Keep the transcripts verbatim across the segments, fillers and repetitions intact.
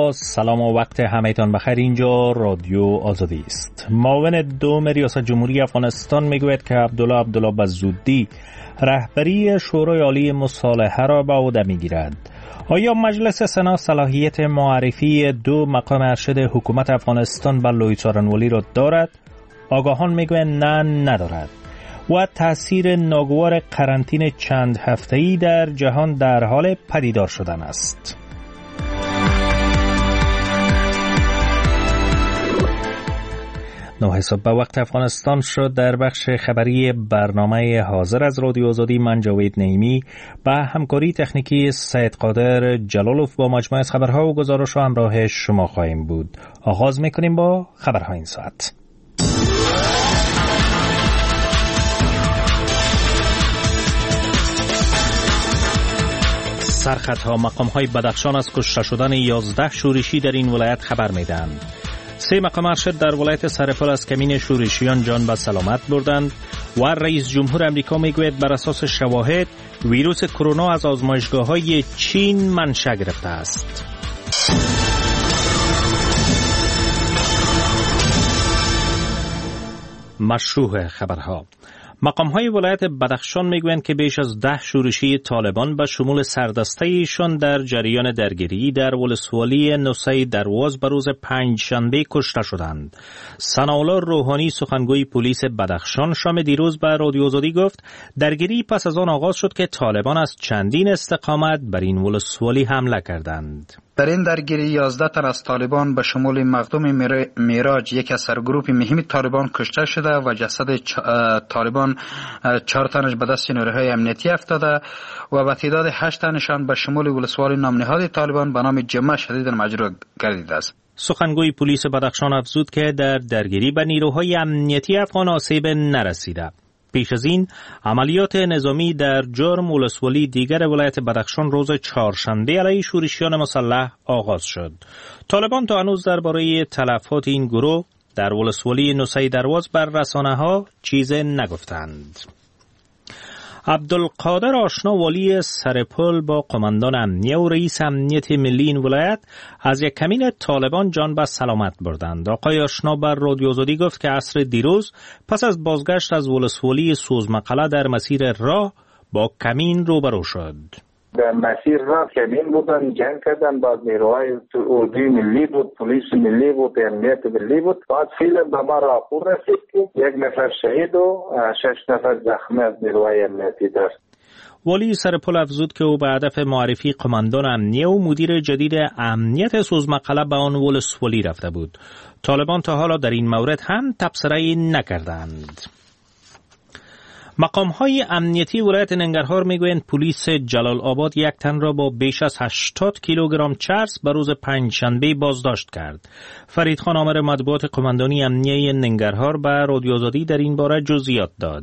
با سلام و وقت همه‌تان بخیر. اینجا رادیو آزادی است. معاون دوم ریاست جمهوری افغانستان میگوید که عبدالله عبدالله به زودی رهبری شورای عالی مصالحه را به عهده میگیرد. آیا مجلس سنا صلاحیت معرفی دو مقام ارشد حکومت افغانستان به لوی څارنوالي را دارد؟ آگاهان میگویند نه ندارد. و تأثیر ناگوار قرنطینه چند هفته‌ای در جهان در حال پدیدار شدن است. نه حساب به وقت افغانستان شد. در بخش خبری برنامه حاضر از رادیو آزادی من جاوید نعیمی با همکاری تکنیکی سید قادر جلالوف با مجموعه از خبرها و گزارش و همراه شما خواهیم بود. آغاز میکنیم با خبرها این ساعت. سرخطها مقام‌های بدخشان از کشته شدن یازده شورشی در این ولایت خبر میدهند. سه مقام ارشد در ولایت سرپل از کمین شورشیان جان به سلامت بردند و رئیس جمهور امریکا میگوید بر اساس شواهد ویروس کرونا از آزمایشگاه‌های چین منشأ گرفته است. مشروع خبرها. مقام‌های ولایت بدخشان میگویند که بیش از ده شورشی طالبان به شمول سردسته ایشان در جریان درگیری در ولسوالی نوسه درواز به روز پنجشنبه کشته شدند. ثناءالله روحانی سخنگوی پلیس بدخشان شام دیروز به رادیو آزادی گفت درگیری پس از آن آغاز شد که طالبان از چندین استقامت بر این ولسوالی حمله کردند. در این درگیری یازده تن از طالبان به شمول مخدوم میراج یک از سرگروپ مهم طالبان کشته شده و جسد طالبان چهار تنش به دست نیروهای امنیتی افتاده و به تعداد هشت تنشان به شمول ولسوالی نامنهاد طالبان به نام جمعه شدید مجروح گردیده است. سخنگوی پلیس بدخشان افزود که در درگیری به نیروهای امنیتی افغان آسیب نرسیده. پیش از این عملیات نظامی در جرم ولسوالی دیگر ولایت بدخشان روز چهارشنبه علیه شورشیان مسلح آغاز شد. طالبان تا هنوز درباره تلفات این گروه در ولسوالی نوسه درواز بر رسانه‌ها چیزی نگفتند. عبدالقادر آشنا والی سرپل با قماندان امنیه و رئیس امنیت ملی این ولایت از یک کمین طالبان جان به سلامت بردند. آقای آشنا بر رادیو آزادی گفت که عصر دیروز پس از بازگشت از ولسوالی سوزمقله در مسیر راه با کمین روبرو شد. در مسیر راه کمین بودن، جنگ کردن، بعد نیروهای اردوی ملی بود، پلیس ملی بود، امنیت ملی بود. بعد فیلم به ما راپور رسید که یک نفر شهید و شش نفر زخمی از نیروهای امنیتی داشت. والی سرپل افزود که او به هدف معرفی قماندان امنیه و مدیر جدید امنیت سوزمقله به آن ولسوالی رفته بود. طالبان تا حالا در این مورد هم تبصره‌ای نکردند. مقام‌های امنیتی ولایت ننگرهار میگویند پلیس جلال آباد یک تن را با بیش از هشتاد کیلوگرم چرس به روز پنجشنبه بازداشت کرد. فرید خان آمر مطبوعات قماندانی امنیه ننگرهار به رادیو آزادی در این باره جزئیات داد.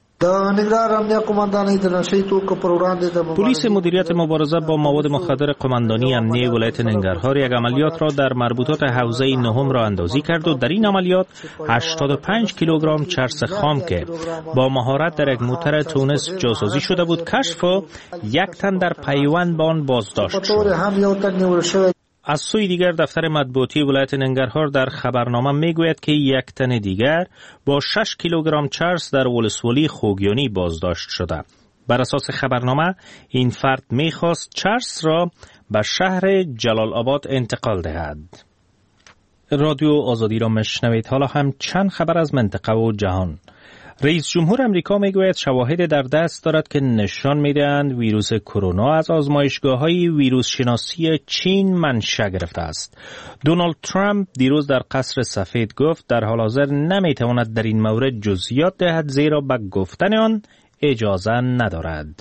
پلیس مدیریت مبارزه با مواد مخدر قماندانی امنیه ولایت ننگرهار یک عملیات را در مربوطات حوزه نهم را اندازی کرد و در این عملیات هشتاد و پنج کیلوگرم چرس خام که با مهارت در یک موتر تونس جاسازی شده بود کشف و یک تن در پیوند با آن بازداشت شد. از سوی دیگر دفتر مطبوعاتی ولایت ننگرهار در خبرنامه میگوید که یک تن دیگر با شش کیلوگرم چرس در ولسوالی خوگیانی بازداشت شده. بر اساس خبرنامه این فرد میخواست چرس را به شهر جلال آباد انتقال دهد. رادیو آزادی را میشنوید. حالا هم چند خبر از منطقه و جهان. رئیس جمهور امریکا میگوید شواهد در دست دارد که نشان میدهند ویروس کرونا از آزمایشگاه‌های ویروس شناسی چین منشأ گرفته است. دونالد ترامپ دیروز در قصر سفید گفت در حال حاضر نمیتواند در این مورد جزئیات دهد زیرا به گفتن آن اجازه ندارد.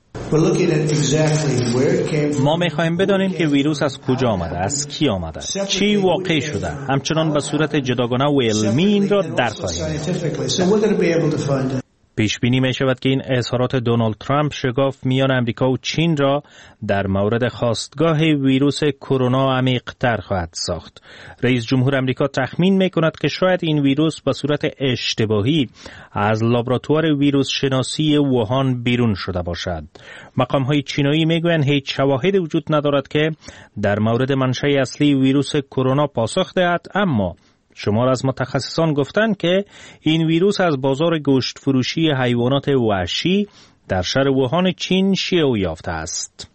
ما می‌خواهیم بدانیم که ویروس از کجا آمده، از کی آمده، چی واقع شده. همچنان به صورت جداگانه و علمی این را درک خواهیم. پیش بینی می شود که این اظهارات دونالد ترامپ شگاف میان امریکا و چین را در مورد خاستگاه ویروس کرونا عمیق‌تر خواهد ساخت. رئیس جمهور امریکا تخمین می کند که شاید این ویروس به صورت اشتباهی از لابراتوار ویروس شناسی ووهان بیرون شده باشد. مقام‌های چینایی می گویند هیچ شواهدی وجود ندارد که در مورد منشأ اصلی ویروس کرونا پاسخ دهد، اما شمار از متخصصان گفتند که این ویروس از بازار گوشت فروشی حیوانات وحشی در شهر ووهان چین شیوع یافته است.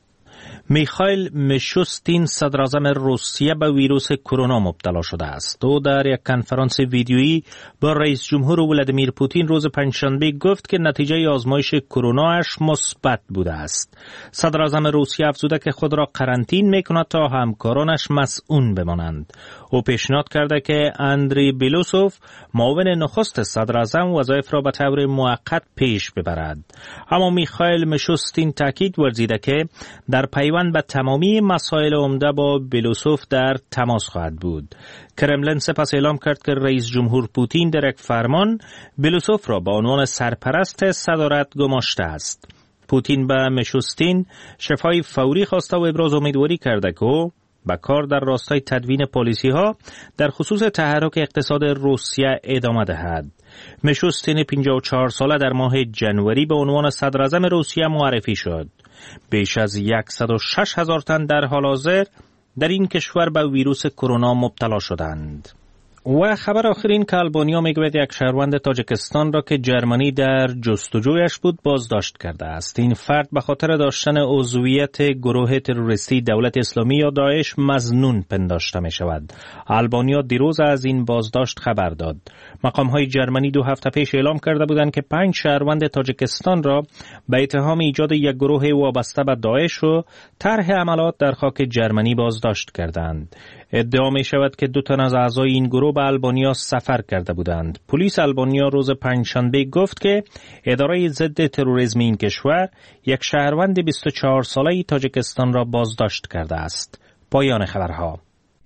میخائیل میشوستین صدراعظم روسیه به ویروس کرونا مبتلا شده است. او در یک کنفرانس ویدیویی با رئیس جمهور ولادیمیر پوتین روز پنجشنبه گفت که نتیجه آزمایش کروناش مثبت بوده است. صدراعظم روسیه افزوده که خود را قرنطین میکند تا همکارانش مسئول بمانند. او پیشنهاد کرده که اندری بیلوسوف معاون نخست صدراعظم وظایف را به طور موقت پیش ببرد. اما میخائیل میشوستین تاکید ورزیده که در پیوند به تمامی مسائل عمده با بیلوسوف در تماس خواهد بود. کرملین سپس اعلام کرد که رئیس جمهور پوتین در یک فرمان بیلوسوف را به عنوان سرپرست صدارت گماشته است. پوتین به میشوستین شفای فوری خواسته و ابراز امیدواری کرده که او به کار در راستای تدوین پالیسی ها در خصوص تحرک اقتصاد روسیه ادامه دهد. میشوستین پنجاه و چهار ساله در ماه جنوری به عنوان صدراعظم روسیه معرفی شد. بیش از صد و شش هزار تن در حال حاضر در این کشور به ویروس کرونا مبتلا شدند. و خبر آخرین که آلبانیا میگوید یک شهروند تاجیکستان را که جرمنی در جستجویش بود بازداشت کرده است. این فرد به خاطر داشتن عضویت گروه تروریستی دولت اسلامی یا داعش مظنون پنداشته می شود. آلبانیا دیروز از این بازداشت خبر داد. مقام‌های جرمنی دو هفته پیش اعلام کرده بودند که پنج شهروند تاجیکستان را به اتهام ایجاد یک گروه وابسته به داعش و طرح عملیات در خاک جرمنی بازداشت کردند. ادعا می شود که دو تن از اعضای این گروه به آلبانیا سفر کرده بودند. پلیس آلبانیا روز پنجشنبه گفت که اداره ضد تروریسم این کشور یک شهروند بیست و چهار ساله تاجیکستان را بازداشت کرده است. پایان خبرها.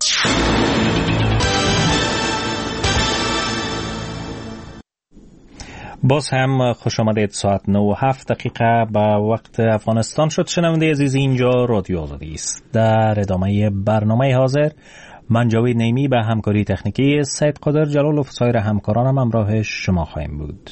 باز هم خوش آمدید. ساعت نه و هفت دقیقه به وقت افغانستان شد. شنونده عزیز، اینجا رادیو آزادی است. در ادامه برنامه حاضر من جاوید نیمی به همکاری تکنیکی سید قادر جلال و سایر همکارانم همراه شما خواهیم بود.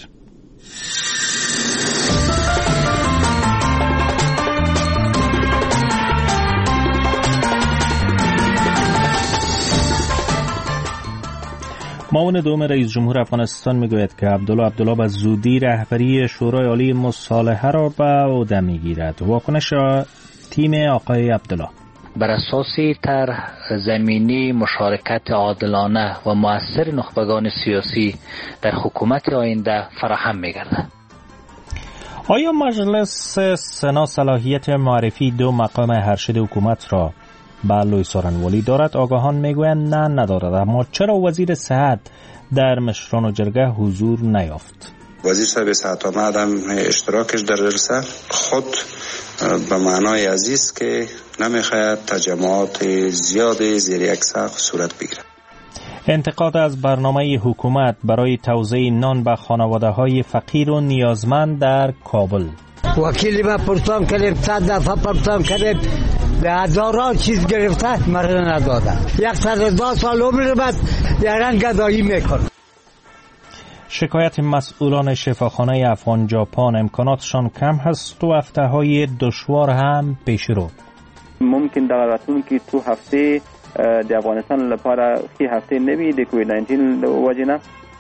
معاون دوم رئیس جمهور افغانستان میگوید که عبدالله عبدالله به زودی رهبری شورای عالی مصالحه را به عهده میگیرد. واکنش تیم آقای عبدالله: بر اساس طرح زمینی مشارکت عادلانه و مؤثر نخبگان سیاسی در حکومت آینده فراهم می‌گردد. آیا مجلس سنا صلاحیت معرفی دو مقام ارشد حکومت را به لوی سارنوالی دارد؟ آگاهان میگویند نه ندارد. اما چرا وزیر صحت در مشران و جرگه حضور نیافت؟ وزیر صاحب صحت آمد هم اشتراکش در جلسه خود به معنای عزیز که نمیخواید تجمعات زیاد زیر یک سقف صورت بگیرد. انتقاد از برنامه حکومت برای توزیع نان به خانواده‌های فقیر و نیازمند در کابل. وکیلی ما پرسان کردیم، صد دفعه پرسان کردیم، به هزاران چیز گرفته مرد نداده. یک صد و دو سال عمر بعد یاران گدایی میکنه. شکایت مسئولان شفاخانه افغان ژاپن امکاناتشان کم هست و هفته‌های دشوار هم پیش رو. ممکن در راتون که تو هفته د افغانستان لپاره خی هفته نوی د کووید نوزده وجنه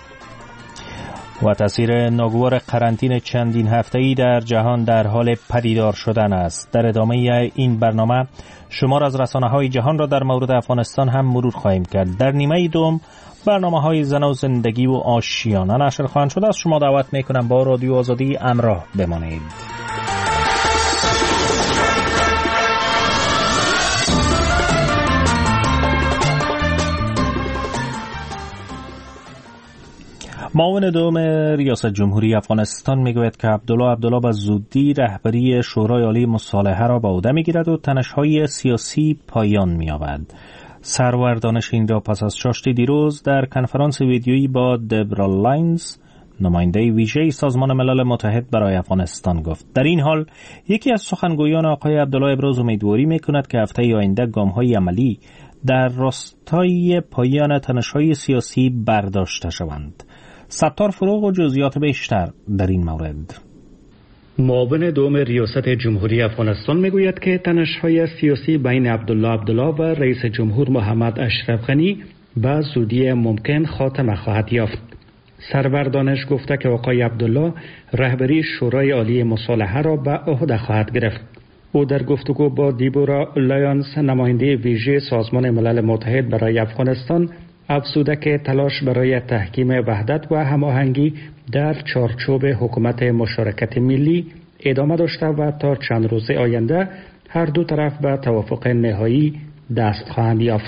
و تاثیر ناگوار قرنطینه چندین هفته‌ای در جهان در حال پدیدار شدن است. در ادامه این برنامه شمار از رسانه‌های جهان را در مورد افغانستان هم مرور خواهیم کرد. در نیمه دوم برنامه‌های زن و زندگی و آشیانه نشر خواهند شد. از شما دعوت می‌کنم با رادیو آزادی همراه بمانید. معاون دوم ریاست جمهوری افغانستان میگوید که عبدالله عبدالله به زودی رهبری شورای عالی مصالحه را به عهده میگیرد و تنش‌های سیاسی پایان می‌یابد. سرور دانش این را پس از چاشت دیروز در کنفرانس ویدیویی با دبرا لاینز نماینده ویژه سازمان ملل متحد برای افغانستان گفت. در این حال یکی از سخنگویان آقای عبدالله ابراز امیدواری میکند که هفته آینده گام‌های عملی در راستای پایان تنش‌های سیاسی برداشته شوند. ستار فروغ و جزئیات بیشتر در این مورد. معاون دوم ریاست جمهوری افغانستان میگوید که تنش‌های سیاسی بین عبدالله عبدالله و رئیس جمهور محمد اشرف غنی به زودی ممکن خاتمه خواهد یافت. سرور دانش گفته که آقای عبدالله رهبری شورای عالی مصالحه را به عهده خواهد گرفت. او در گفتگو با دیبورا لایانس نماینده ویژه سازمان ملل متحد برای افغانستان افزوده که تلاش برای تحکیم وحدت و هماهنگی در چارچوب حکومت مشارکت ملی ادامه داشته و تا چند روز آینده هر دو طرف به توافق نهایی دست خواهند یافت.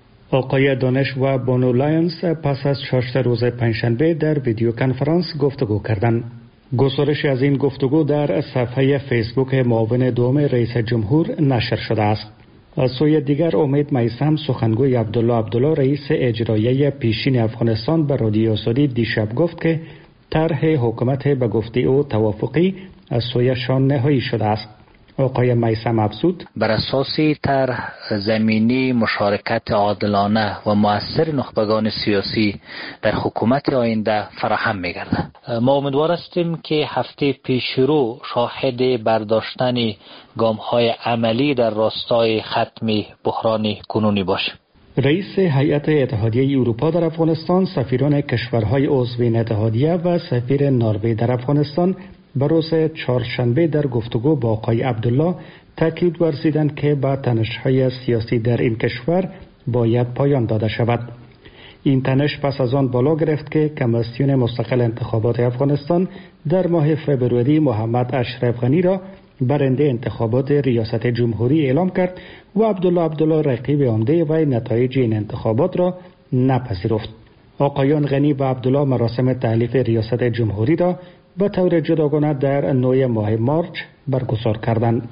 آقای دانش و بانو لایانس پس از شش روز پنجشنبه در ویدیو کنفرانس گفتگو کردند. گزارش از این گفتگو در صفحه فیسبوک معاون دوم رئیس جمهور نشر شده است. از سوی دیگر امید میثم سخنگوی عبدالله عبدالله رئیس اجرایی پیشین افغانستان به رادیو آزادی دیشب گفت که طرح حکومت به گفته او توافقی از سویشان نهایی شده است. آقای میثم افزود بر اساس طرح زمینی مشارکت عادلانه و مؤثر نخبگان سیاسی در حکومت آینده فراهم می‌گردد. ما امیدوار هستیم که هفته پیش رو شاهد برداشتن گام‌های عملی در راستای ختم بحران کنونی باشیم. رئیس هیئت اتحادیه اروپا در افغانستان، سفیران کشورهای عضو این اتحادیه و سفیر نروژ در افغانستان به روز چهارشنبه در گفتگو با آقای عبدالله تاکید ورزیدند که با تنش‌های سیاسی در این کشور باید پایان داده شود. این تنش پس از آن بالا گرفت که کمیسیون مستقل انتخابات افغانستان در ماه فوریه محمد اشرف غنی را برنده انتخابات ریاست جمهوری اعلام کرد و عبدالله عبدالله رقیب عمده و نتایج این انتخابات را نپذیرفت. آقایان غنی و عبدالله مراسم تحلیف ریاست جمهوری را به طور جداگانه در نوی ماه مارچ برگزار کردند.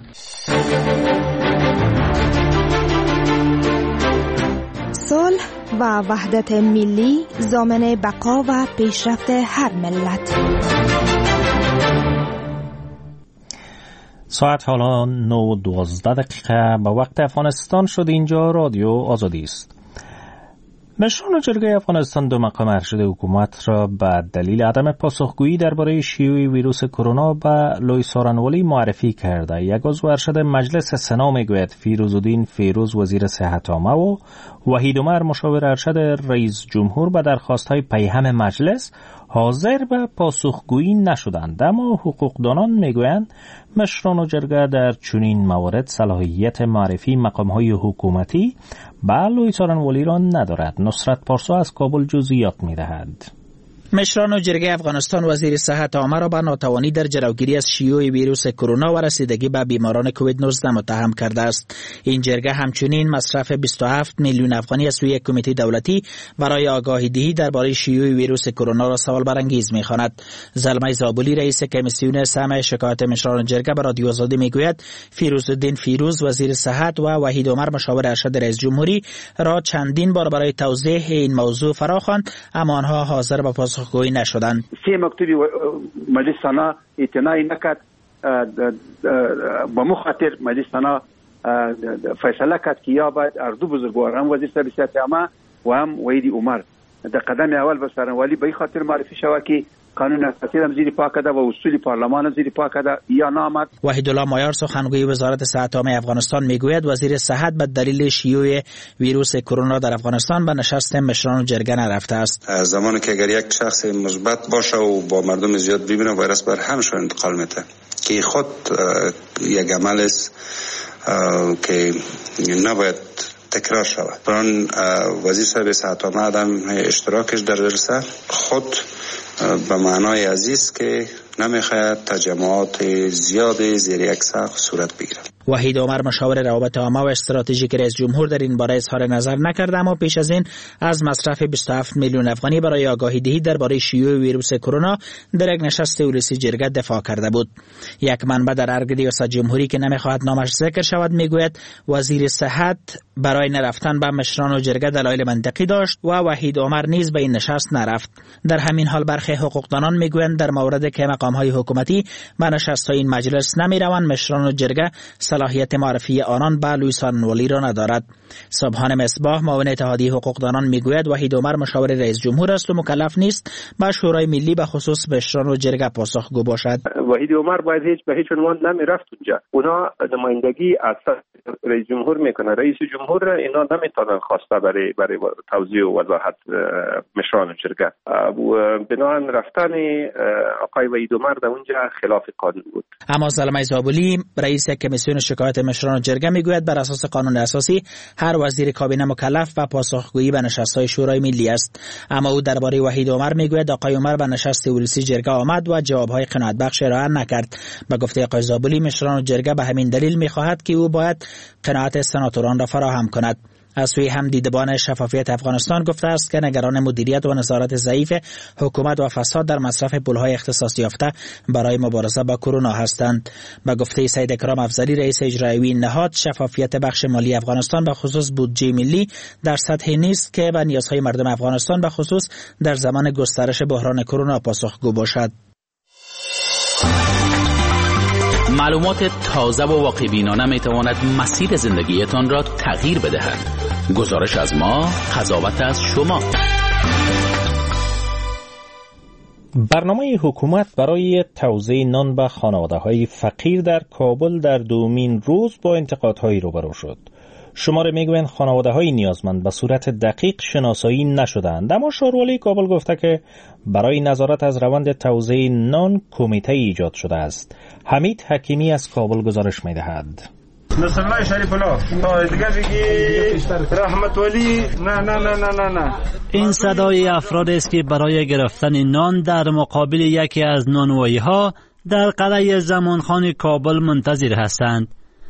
صلح و وحدت ملی ضامن بقا و پیشرفت هر ملت. ساعت حالا نه و دوازده دقیقه به وقت افغانستان شد. اینجا رادیو آزادی است. مشران جرگه افغانستان دو مقام ارشد حکومت را به دلیل عدم پاسخگویی درباره شیوع ویروس کرونا به لوی سارنوالی معرفی کرده. یک عضو ارشد مجلس سنا میگوید فیروزالدین فیروز وزیر صحت عامه و وحید عمر مشاور ارشد رئیس جمهور به درخواست‌های پیهم مجلس حاضر به پاسخگویی نشدند، اما حقوقدانان میگویند مشران جرگه در چنین موارد صلاحیت معرفی مقام‌های حکومتی به لوی سارنوالی را ندارد. نصرت پارسا از کابل جزئیات می‌دهد. مشران جرگه افغانستان وزیر صحت عامه را به ناتوانی در جلوگیری از شیوع ویروس کرونا و رسیدگی به بیماران کووید نوزده متهم کرده است. این جرگه همچنین مصرف بیست و هفت میلیون افغانی از سوی کمیته دولتی برای آگاهی دهی درباره شیوع ویروس کرونا را سوال برانگیز می‌خواند. زلمه زابلی رئیس کمیسیون سمع شکایت مشران جرگه به رادیو آزادی میگوید فیروزالدین فیروز وزیر صحت و وحید عمر مشاور ارشد رئیس جمهوری را چندین بار برای توضیح این موضوع فراخواند، اما آنها حاضر به پاسخگویی نشدند. سه مکتوبی مجلس سنا اعتنایی نکرد، با مخاطر مجلس سنا فیصله کرد که یا باید اردو بزرگوار هم وزیر صحت عامه و هم وحید عمر در قدم اول به سارنوالی به خاطر معرفی شود که قانون اساسی هم زیر پا کرده و اصول پارلمان هم زیر پا کرده یا نامد. وحیدالله مایار سخنگوی وزارت صحت عامه افغانستان میگوید وزیر صحت به دلیل شیوع ویروس کرونا در افغانستان به نشست مشران جرگه نرفته است. زمانی که اگر یک شخص مثبت باشه و با مردم زیاد ببینه ویروس بر همشون انتقال میده که خود یک عمل است که نباید تکرار شود. بران وزیر صاحب صحت عامه عدم اشتراکش در جلسه خود به معنای عزیز که نمیخواهد تجمعات زیاد زیر یک سقف صورت بگیرد. وحید عمر مشاور روابط عامه و استراتژیک رئیس جمهور در این باره اظهار نظر نکرد، اما پیش از این از مصرف بیست و هفت میلیون افغانی برای آگاهی دهی درباره شیوع ویروس کرونا در یک نشست اولسی جرگه دفاع کرده بود. یک منبع در ارگ ریاست جمهوری که نمیخواهد نامش ذکر شود میگوید وزیر صحت برای نرفتن به مشران و جرگه دلایل منطقی داشت و وحید عمر نیز به این نشست نرفت. در همین حال برخی برخی حقوقدانان میگویند در موردی که مقام‌های حکومتی به نشست‌های این مجلس نمی‌روند، مشران و جرگه صلاحیت معرفی آنان به لویس انولی را ندارد. سبحان مصباح معاون اتحادیه حقوقدانان میگوید وحید عمر مشاور رئیس جمهور است و مکلف نیست به شورای ملی به خصوص مشران و جرگه پاسخگو باشد. وحید عمر باید هیچ به هیچ عنوان نمیرفت اونجا. اونا نمایندگی از رئیس جمهور میکنه. رئیس جمهور اینا نمیتونن خواسته برای برای توزیع و وضاحت مشران جرگه. بنابراین رفتن آقای وحید عمر در اونجا خلاف قانون بود. اما زلمه زابلی رئیس کمیسیون شکایت مشران جرگه میگوید بر اساس قانون اساسی هر وزیر کابینه مکلف به پاسخگویی به نشست‌های شورای ملی است. اما او درباره وحید عمر میگوید آقای عمر به نشست ولسی جرگه آمد و جوابهای قناعت بخش ارائه نکرد. به گفته آقای زابلی مشران جرگه به همین دلیل میخواهد که او باید قناعت سناتوران را فراهم کند. از سوی هم دیدبان شفافیت افغانستان گفته است که نگران مدیریت و نظارت ضعیف حکومت و فساد در مصرف پولهای اختصاص یافته برای مبارزه با کرونا هستند. به گفته سید اکرام افضلی رئیس اجرایی نهاد، شفافیت بخش مالی افغانستان به خصوص بودجه ملی در سطحی نیست که به نیازهای مردم افغانستان به خصوص در زمان گسترش بحران کرونا پاسخگو باشد. معلومات تازه و واقع بینانه می تواند مسیر زندگیتان را تغییر بدهد. گزارش از ما، قضاوت از شما. برنامه حکومت برای توزیع نان به خانواده‌های فقیر در کابل در دومین روز با انتقادهایی روبرو شد. شماره میگویند خانواده‌های نیازمند به صورت دقیق شناسایی نشدند، اما شاروالی کابل گفته که برای نظارت از روند توزیع نان کمیته ایجاد شده است. حمید حکیمی از کابل گزارش می‌دهد. نصر الله شریف الله تا دیگه بگی رحمت ولی نه نه نه نه نه نه. این صدای افرادی است که برای گرفتن نان در مقابل یکی از نانوایی‌ها در قلعه زمانخان کابل منتظر هستند.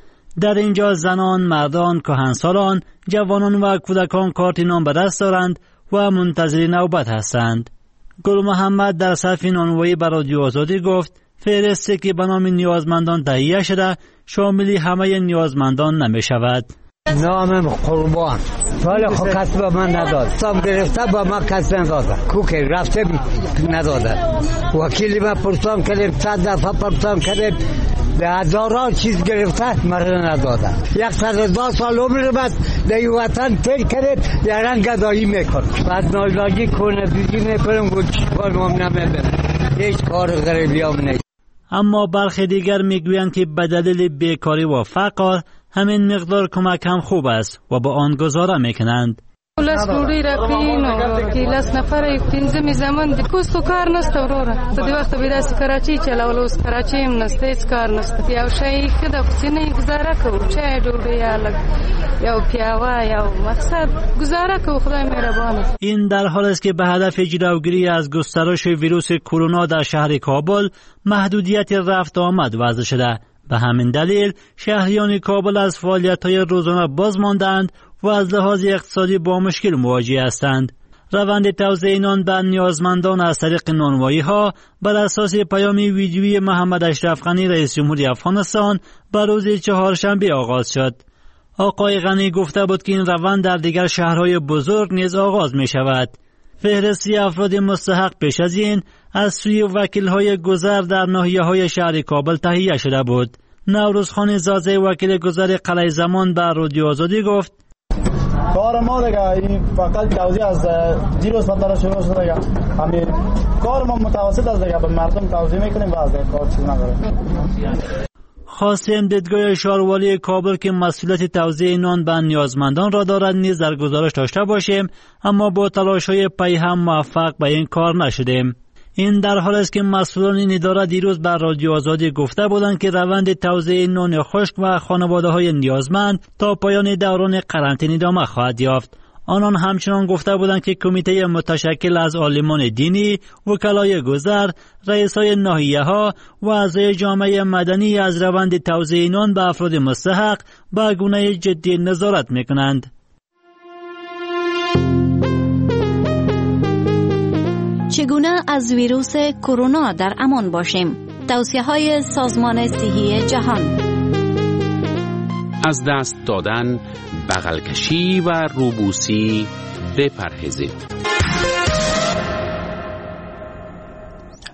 در اینجا زنان، مردان، کهنسالان، جوانان و کودکان کارت نان به دست دارند و منتظر نوبت هستند. گل محمد در صف نانوایی به رادیو آزادی گفت فهرستی که به نام نیازمندان تهیه شده شامل همه نیازمندان نمی شود. نامم قربان ولی خب کسی با من نداد. سام گرفته با من کسی نداده. کوکی رفته نداده. وکیلی من پرسان کردیم، صد دفعه پرسان کردیم، به هزاران چیز گرفته مرا نداده. یک صد دو سال عمر بعد در وطن تیر کرد یاران گدایی میکن. بعد نالاجی کنه دیگی میکنم گوش کنم نمیدونم. هیچ کار غریبی هم نیست. اما برخی دیگر میگویند که به دلیل بیکاری و فقر همین مقدار کمک هم خوب است و با آن گزاره میکنند. لاس روڑی راکین او کی لاس نفر پنځمې زمان د کوستو کار نشته وروره ته د وخت به داسې کراچي چلاول اوس کراچي هم نشته هیڅ کار نشته یو شی ښه د خو نه گزاره کوو چای ډوډۍ یا لږ یو پیاوه یو مقصد گزاره کوو خدای مهربان. این در حال است که به هدف جلوگیری از گسترش ویروس کرونا در شهر کابل محدودیت رفت آمد وضع شده. به همین دلیل شهریان کابل از فعالیت‌های روزانه باز ماندند و از لحاظ اقتصادی با مشکل مواجه هستند. روند توزیع نان به نیازمندان از طریق نانوایی‌ها بر اساس پیام ویدیویی محمد اشرف غنی رئیس جمهوری افغانستان بر روز چهارشنبه آغاز شد. آقای غنی گفته بود که این روند در دیگر شهرهای بزرگ نیز آغاز می شود. فهرستی افراد مستحق پیش از این از سوی وکیل‌های گذر در ناحیه‌های شهر کابل تهیه شده بود. نوروز خان زازه وکیل گذر قلعه زمان به رادیو آزادی گفت کار ما دیگه این فقط توزیع از دیروز مطلع شروع شده دیگه همین کار ما متوسط است دیگه به مردم توزیع میکنیم و از دیگه کار چیز نداره. خواستیم دیدگاه شاروالی کابل که مسئولیت توزیع نان به نیازمندان را دارد نیز در گزارش داشته باشیم، اما با تلاش‌های پی هم موفق به این کار نشدیم. این در حال است که مسئولان این اداره دیروز بر رادیو آزادی گفته بودند که روند توزیع نان خشک و خانواده‌های نیازمند تا پایان دوران قرنطینه ادامه خواهد یافت. آنان همچنان گفته بودند که کمیته متشکل از عالمان دینی، وکلای گذر، رئیسای ناحیه‌ها و اعضای جامعه مدنی از روند توزیع نان به افراد مستحق به گونه جدی نظارت می‌کنند. چگونه از ویروس کرونا در امان باشیم؟ توصیه‌های سازمان صحی جهان. از دست دادن، بغل کشی و روبوسی بپرهیزید.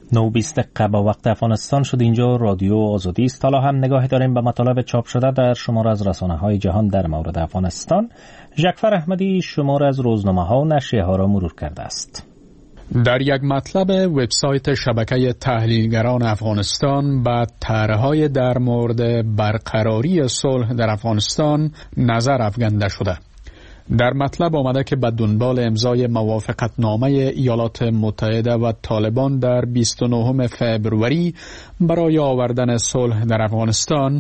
نو بیست دقیقه با وقت افغانستان شد. اینجا رادیو آزادی است. حالا هم نگاهی داریم به مطالب چاپ شده در شمار از رسانه‌های جهان در مورد افغانستان. ژکفر احمدی شمار از روزنامه‌ها و نشریه‌ها را مرور کرده است. در یک مطلب وبسایت شبکه تحلیلگران افغانستان به طرح‌های در مورد برقراری صلح در افغانستان نظر افکنده شده. در مطلب آمده که به دنبال امضای موافقتنامه ایالات متحده و طالبان در بیست و نهم فوریه برای آوردن صلح در افغانستان،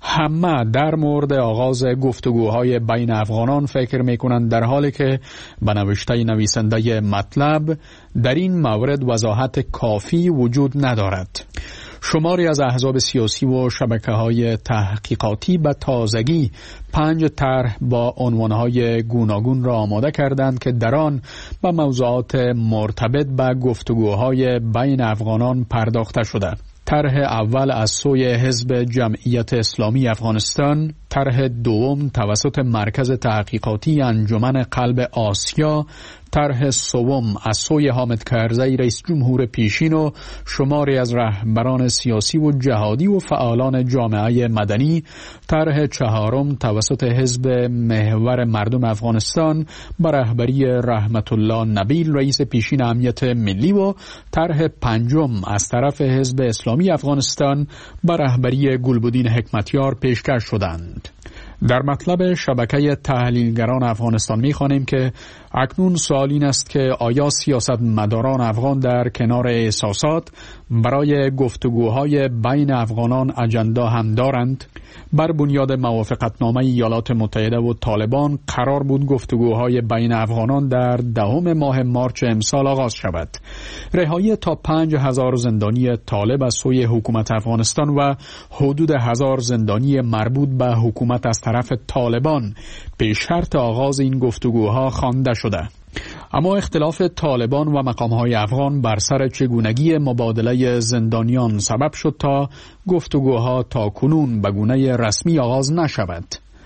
همه در مورد آغاز گفتگوهای بین افغانان فکر میکنند، در حالی که به نوشته نویسنده مطلب در این مورد وضاحت کافی وجود ندارد. شماری از احزاب سیاسی و شبکه‌های تحقیقاتی به تازگی پنج طرح با عنوانهای گوناگون را آماده کردند که در آن به موضوعات مرتبط به گفتگوهای بین افغانان پرداخته شده. طرح اول از سوی حزب جمعیت اسلامی افغانستان، طرح دوم توسط مرکز تحقیقاتی انجمن قلب آسیا، طرح سوم از سوی حامد کرزی رئیس جمهور پیشین و شماری از رهبران سیاسی و جهادی و فعالان جامعه مدنی، طرح چهارم توسط حزب محور مردم افغانستان به رهبری رحمت الله نبیل رئیس پیشین امنیت ملی و طرح پنجم از طرف حزب اسلامی افغانستان به رهبری گلبدین حکمتیار پیشکش شدند. در مطلب شبکه تحلیلگران افغانستان می‌خوانیم که اکنون سوال این است که آیا سیاستمداران افغان در کنار احساسات برای گفتگوهای بین افغانان اجندا هم دارند؟ بر بنیاد موافقتنامه ایالات متحده و طالبان قرار بود گفتگوهای بین افغانان در دهم ماه مارچ امسال آغاز شود. رهایی تا پنج هزار زندانی طالب از سوی حکومت افغانستان و حدود هزار زندانی مربوط به حکومت از طرف طالبان به شرط آغاز این گفتگوها خوانده شده. اما اختلاف طالبان و مقام‌های افغان بر سر چگونگی مبادله زندانیان سبب شد تا گفتگوها تا کنون به گونه رسمی آغاز نشود.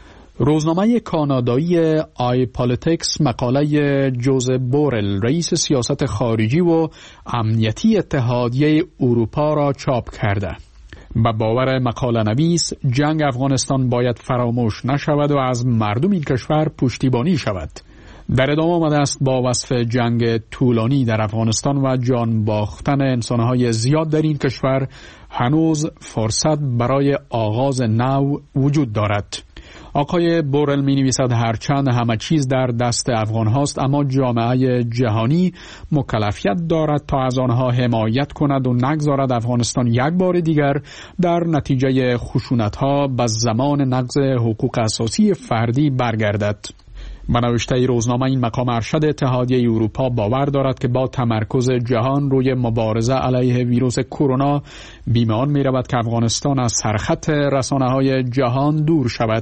روزنامه کانادایی آی پالیتیکس مقاله جوزف بورل رئیس سیاست خارجی و امنیتی اتحادیه اروپا را چاپ کرده. به باور مقاله نویس، جنگ افغانستان باید فراموش نشود و از مردم این کشور پشتیبانی شود. در ادامه آمده است با وصف جنگ طولانی در افغانستان و جان باختن انسانهای زیاد در این کشور هنوز فرصت برای آغاز نو وجود دارد. آقای بورل می نویسد هرچند همه چیز در دست افغان هاست، اما جامعه جهانی مکلفیت دارد تا از آنها حمایت کند و نگذارد افغانستان یک بار دیگر در نتیجه خشونت ها به زمان نقض حقوق اساسی فردی برگردد. به نوشته روزنامه این مقام ارشد اتحادیه اروپا باور دارد که با تمرکز جهان روی مبارزه علیه ویروس کرونا بیمان می رود که افغانستان از سرخط رسانه‌های جهان دور شود.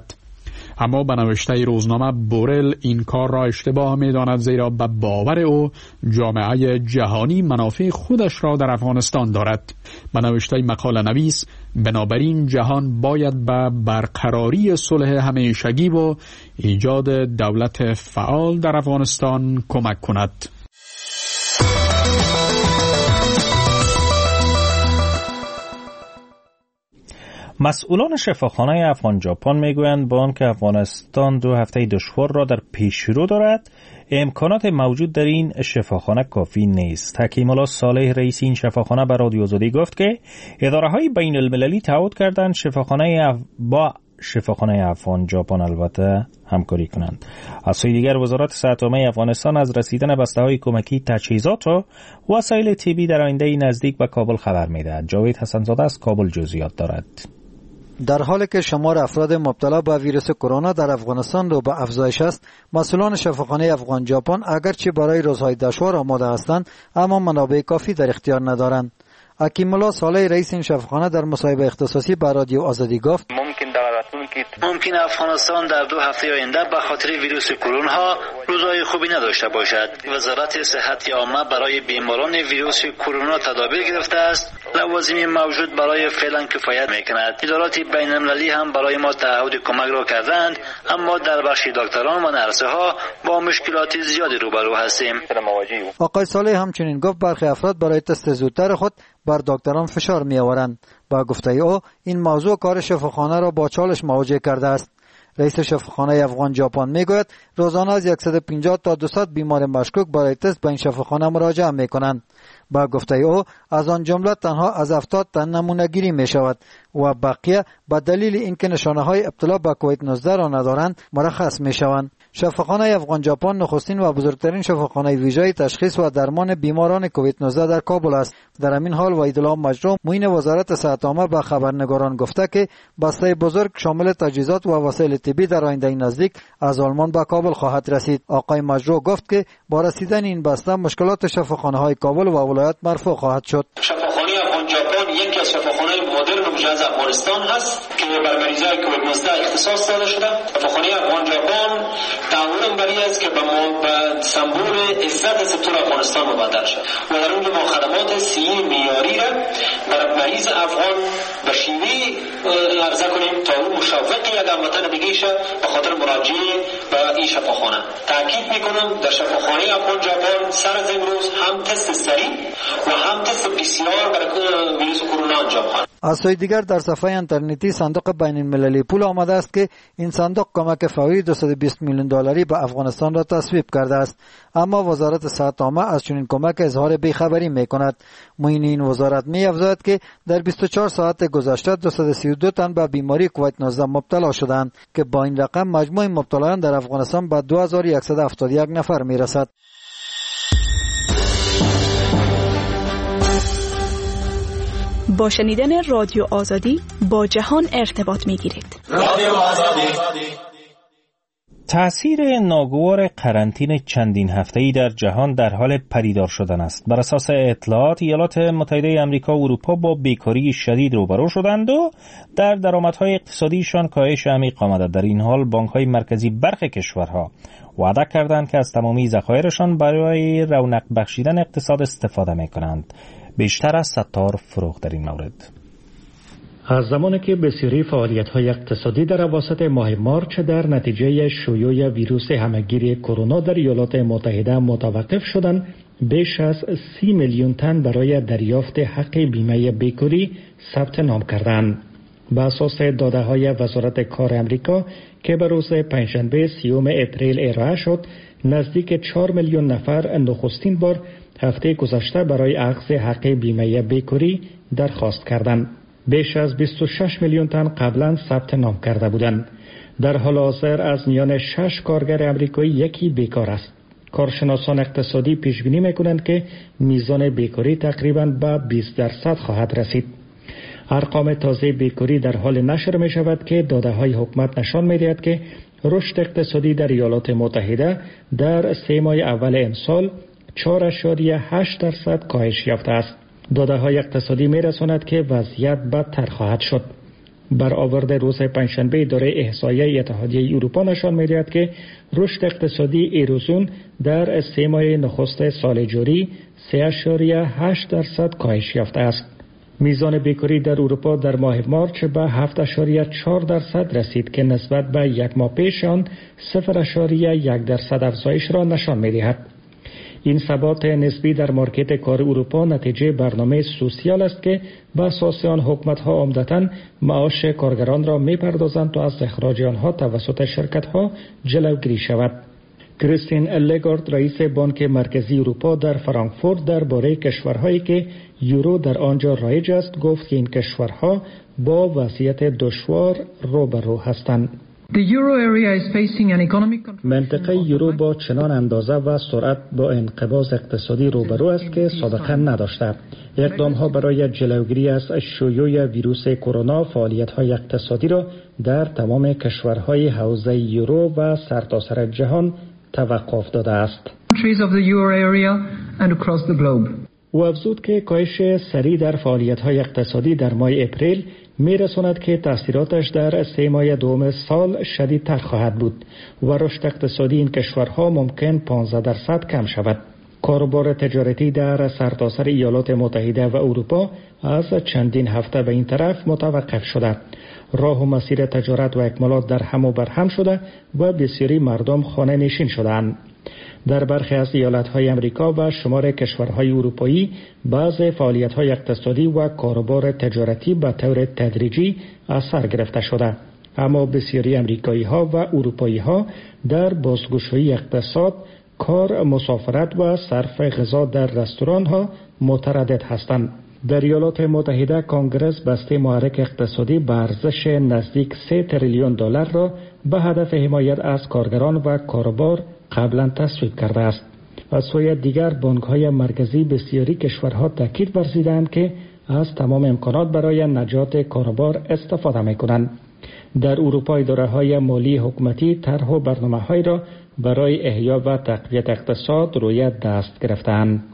اما به نوشته روزنامه بورل این کار را اشتباه می داند، زیرا به باور او جامعه جهانی منافع خودش را در افغانستان دارد. به نوشته مقاله نویس، بنابراین جهان باید به برقراری صلح همیشگی و ایجاد دولت فعال در افغانستان کمک کند. مسئولان شفاخانه افغان ژاپن میگویند با آنکه افغانستان دو هفته دشوار را در پیشرو دارد، امکانات موجود در این شفاخانه کافی نیست. حکیم الله صالح رئیس این شفاخانه به رادیو آزادی گفت که اداره‌های بین المللی تعهد کردند شفاخانه اف... با شفاخانه افغان ژاپن البته همکاری کنند. از سوی دیگر وزارت صحت عامه افغانستان از رسیدن بسته‌های کمکی تجهیزات و وسایل طبی در آینده نزدیک به کابل خبر می‌دهد. جاوید حسن‌زاده از کابل جزئیات دارد. در حالی که شمار افراد مبتلا به ویروس کرونا در افغانستان رو به افزایش است، مسئولان شفاخانه افغان ژاپن اگرچه برای روزهای دشوار آماده هستند، اما منابع کافی در اختیار ندارند. حکیم الله صالح رئیس این شفاخانه در مصاحبه اختصاصی با رادیو آزادی گفت: ممکن افغانستان در دو هفته آینده به خاطر ویروس کرونا روزهای خوبی نداشته باشد. وزارت صحت عامه برای بیماران ویروس کرونا تدابیر گرفته است. لوازم موجود برای فعلا کفایت میکند. ادارات بین المللی هم برای ما تعهد کمک را کردند، اما در بخش دکتران و نرسه ها با مشکلات زیادی روبرو هستیم. آقای صالح همچنین گفت برخی افراد برای تست زودتر خود بر دکتران فشار می آورند. با گفته او این موضوع کار شفاخانه را با چالش مواجه کرده است. رئیس شفاخانه افغان ژاپن میگوید روزانه از صد و پنجاه تا دویست بیمار مشکوک برای تست به این شفاخانه مراجعه میکنند. با گفته او از آن جمله تنها از هفتاد تن نمونه گیری می شود و بقیه به دلیل اینکه نشانه های ابتلا به کووید نوزده را ندارند مرخص می شوند. شفاخانه افغان ژاپن نخستین و بزرگترین شفاخانه ویژه تشخیص و درمان بیماران کووید نوزده در کابل است. در همین حال وحیدالله مجروح معین وزارت صحت عامه به خبرنگاران گفته که بسته بزرگ شامل تجهیزات و وسایل طبی در آینده نزدیک از آلمان به کابل خواهد رسید. آقای مجروح گفت که با رسیدن این بسته مشکلات شفاخانه های کابل و ولایت مرفوع خواهد شد. شفاخانه افغان ژاپن یکی از شفاخانه مدرن و مجهز افغانستان هست که بر مریضای کووید نوزده اختصاص داده شده. شفاخانه افغان ژاپن تعهد بر این است که به ما به سمبل عزت سکتور افغانستان مبادل شد و در اون ما خدمات صحی معیاری را بر مریض افغان به شیوه عرضه کنیم تا او مشوق یک هموطن دیگه شه به خاطر مراجعه به این شفاخانه. تاکید میکنم در شفاخانه افغان ژاپن سر از امروز هم تست سریع و هم تست پی سی آر برای ویروس کرونا انجام خواهد. از سوی دیگر در صفحه اینترنتی صندوق بین المللی پول آمده است که این صندوق کمک فوری دویست و بیست میلیون دلاری به افغانستان را تصویب کرده است، اما وزارت صحت عامه از چنین کمک اظهار بیخبری میکند. معین این وزارت می‌افزاید که در بیست و چهار ساعت گذشته دویست و سی و دو تن به بیماری کووید نوزده مبتلا شدند که با این رقم مجموع مبتلایان در افغانستان به دو هزار و صد و هفتاد و یک نفر میرسد. با شنیدن رادیو آزادی با جهان ارتباط میگیرید. رادیو آزادی. تأثیر ناگوار قرنطینه چندین هفته‌ای در جهان در حال پدیدار شدن است. بر اساس اطلاعات ایالات متحده آمریکا و اروپا با بیکاری شدید روبرو شدند و در درآمدهای اقتصادیشان کاهش عمیق آمده. در این حال بانک‌های مرکزی برخی کشورها وعده کردند که از تمامی ذخایرشان برای رونق بخشیدن اقتصاد استفاده می‌کنند. بیشتر از ستار فروغ در این مورد. از زمانی که بسیاری فعالیت‌های اقتصادی در اواسط ماه مارچ در نتیجه شیوع ویروس همه‌گیر کرونا در ایالات متحده متوقف شدند، بیش از سی میلیون تن برای دریافت حق بیمه بیکاری ثبت نام کردند. بر اساس داده‌های وزارت کار آمریکا که به روز پنجشنبه سیوم اپریل ارائه شد، نزدیک چهار میلیون نفر نخستین بار هفته گذشته برای اخذ حق بیمه بیکاری درخواست کردند. بیش از بیست و شش میلیون تن قبلا ثبت نام کرده بودند. در حال حاضر از میان شش کارگر آمریکایی یکی بیکار است. کارشناسان اقتصادی پیش بینی می‌کنند که میزان بیکاری تقریباً به بیست درصد خواهد رسید. ارقام تازه بیکاری در حال نشر می شود که داده‌های حکومت نشان می‌دهد که رشد اقتصادی در ایالات متحده در سه ماه اول امسال چهار اشاریه هشت درصد کاهش یافته است. داده‌های اقتصادی می‌رساند که وضعیت بدتر خواهد شد. برآورد روز پنجشنبه اداره احصایه اتحادیه اروپا نشان می‌دهد که رشد اقتصادی ایروزون در سه ماه نخست سال جاری سه اشاریه هشت درصد کاهش یافته است. میزان بیکاری در اروپا در ماه مارچ به هفت اشاریه چهار درصد رسید که نسبت به یک ماه پیش آن صفر اشاریه یک درصد افزایش را نشان می‌دهد. این ثبات نسبی در مارکت کار اروپا نتیجه برنامه سوسیال است که به اساس آن حکومت‌ها عمدتاً معاش کارگران را می‌پردازند تا از اخراج آنها توسط شرکت‌ها جلوگیری شود. کریستین لگارد رئیس بانک مرکزی اروپا در فرانکفورت درباره کشورهایی که یورو در آنجا رایج است گفت که این کشورها با وضعیت دشوار روبرو هستند. منطقه یورو با چنان اندازه و سرعت با انقباض اقتصادی روبرو است که سابقه نداشته. اقدام‌ها برای جلوگیری از شیوع ویروس کرونا فعالیت‌های اقتصادی را در تمام کشورهای حوزه یورو و سرتاسر جهان توقف داده است. او افزود که کاهش سریع در فعالیت‌های اقتصادی در ماه اپریل می‌رساند که تاثیراتش در سه ماه دوم سال شدیدتر خواهد بود و رشد اقتصادی این کشورها ممکن پانزده درصد کم شود. کاروبار تجارتی در سرتاسر ایالات متحده و اروپا از چندین هفته به این طرف متوقف شده. راه و مسیر تجارت و اکمالات در هم و بر هم شده و بسیاری مردم خانه نشین شدند. در برخی از ایالت‌های امریکا و شمار کشورهای اروپایی بعض فعالیت‌های اقتصادی و کاروبار تجارتی به طور تدریجی از سر گرفته شده، اما بسیاری امریکایی‌ها و اروپایی‌ها در بازگشایی اقتصاد، کار، مسافرت و صرف غذا در رستوران‌ها متردد هستند. در ایالات متحده کنگره بسته محرک اقتصادی به ارزش نزدیک سه تریلیون دلار را به هدف حمایت از کارگران و کاروبار قبلا تصویب کرده است. از سوی دیگر بانک‌های مرکزی بسیاری کشورها تاکید ورزیدند که از تمام امکانات برای نجات کاروبار استفاده می‌کنند. در اروپا اداره‌های مالی حکومتی طرح و برنامه‌هایی را برای احیا و تقویت اقتصاد روی دست گرفتند.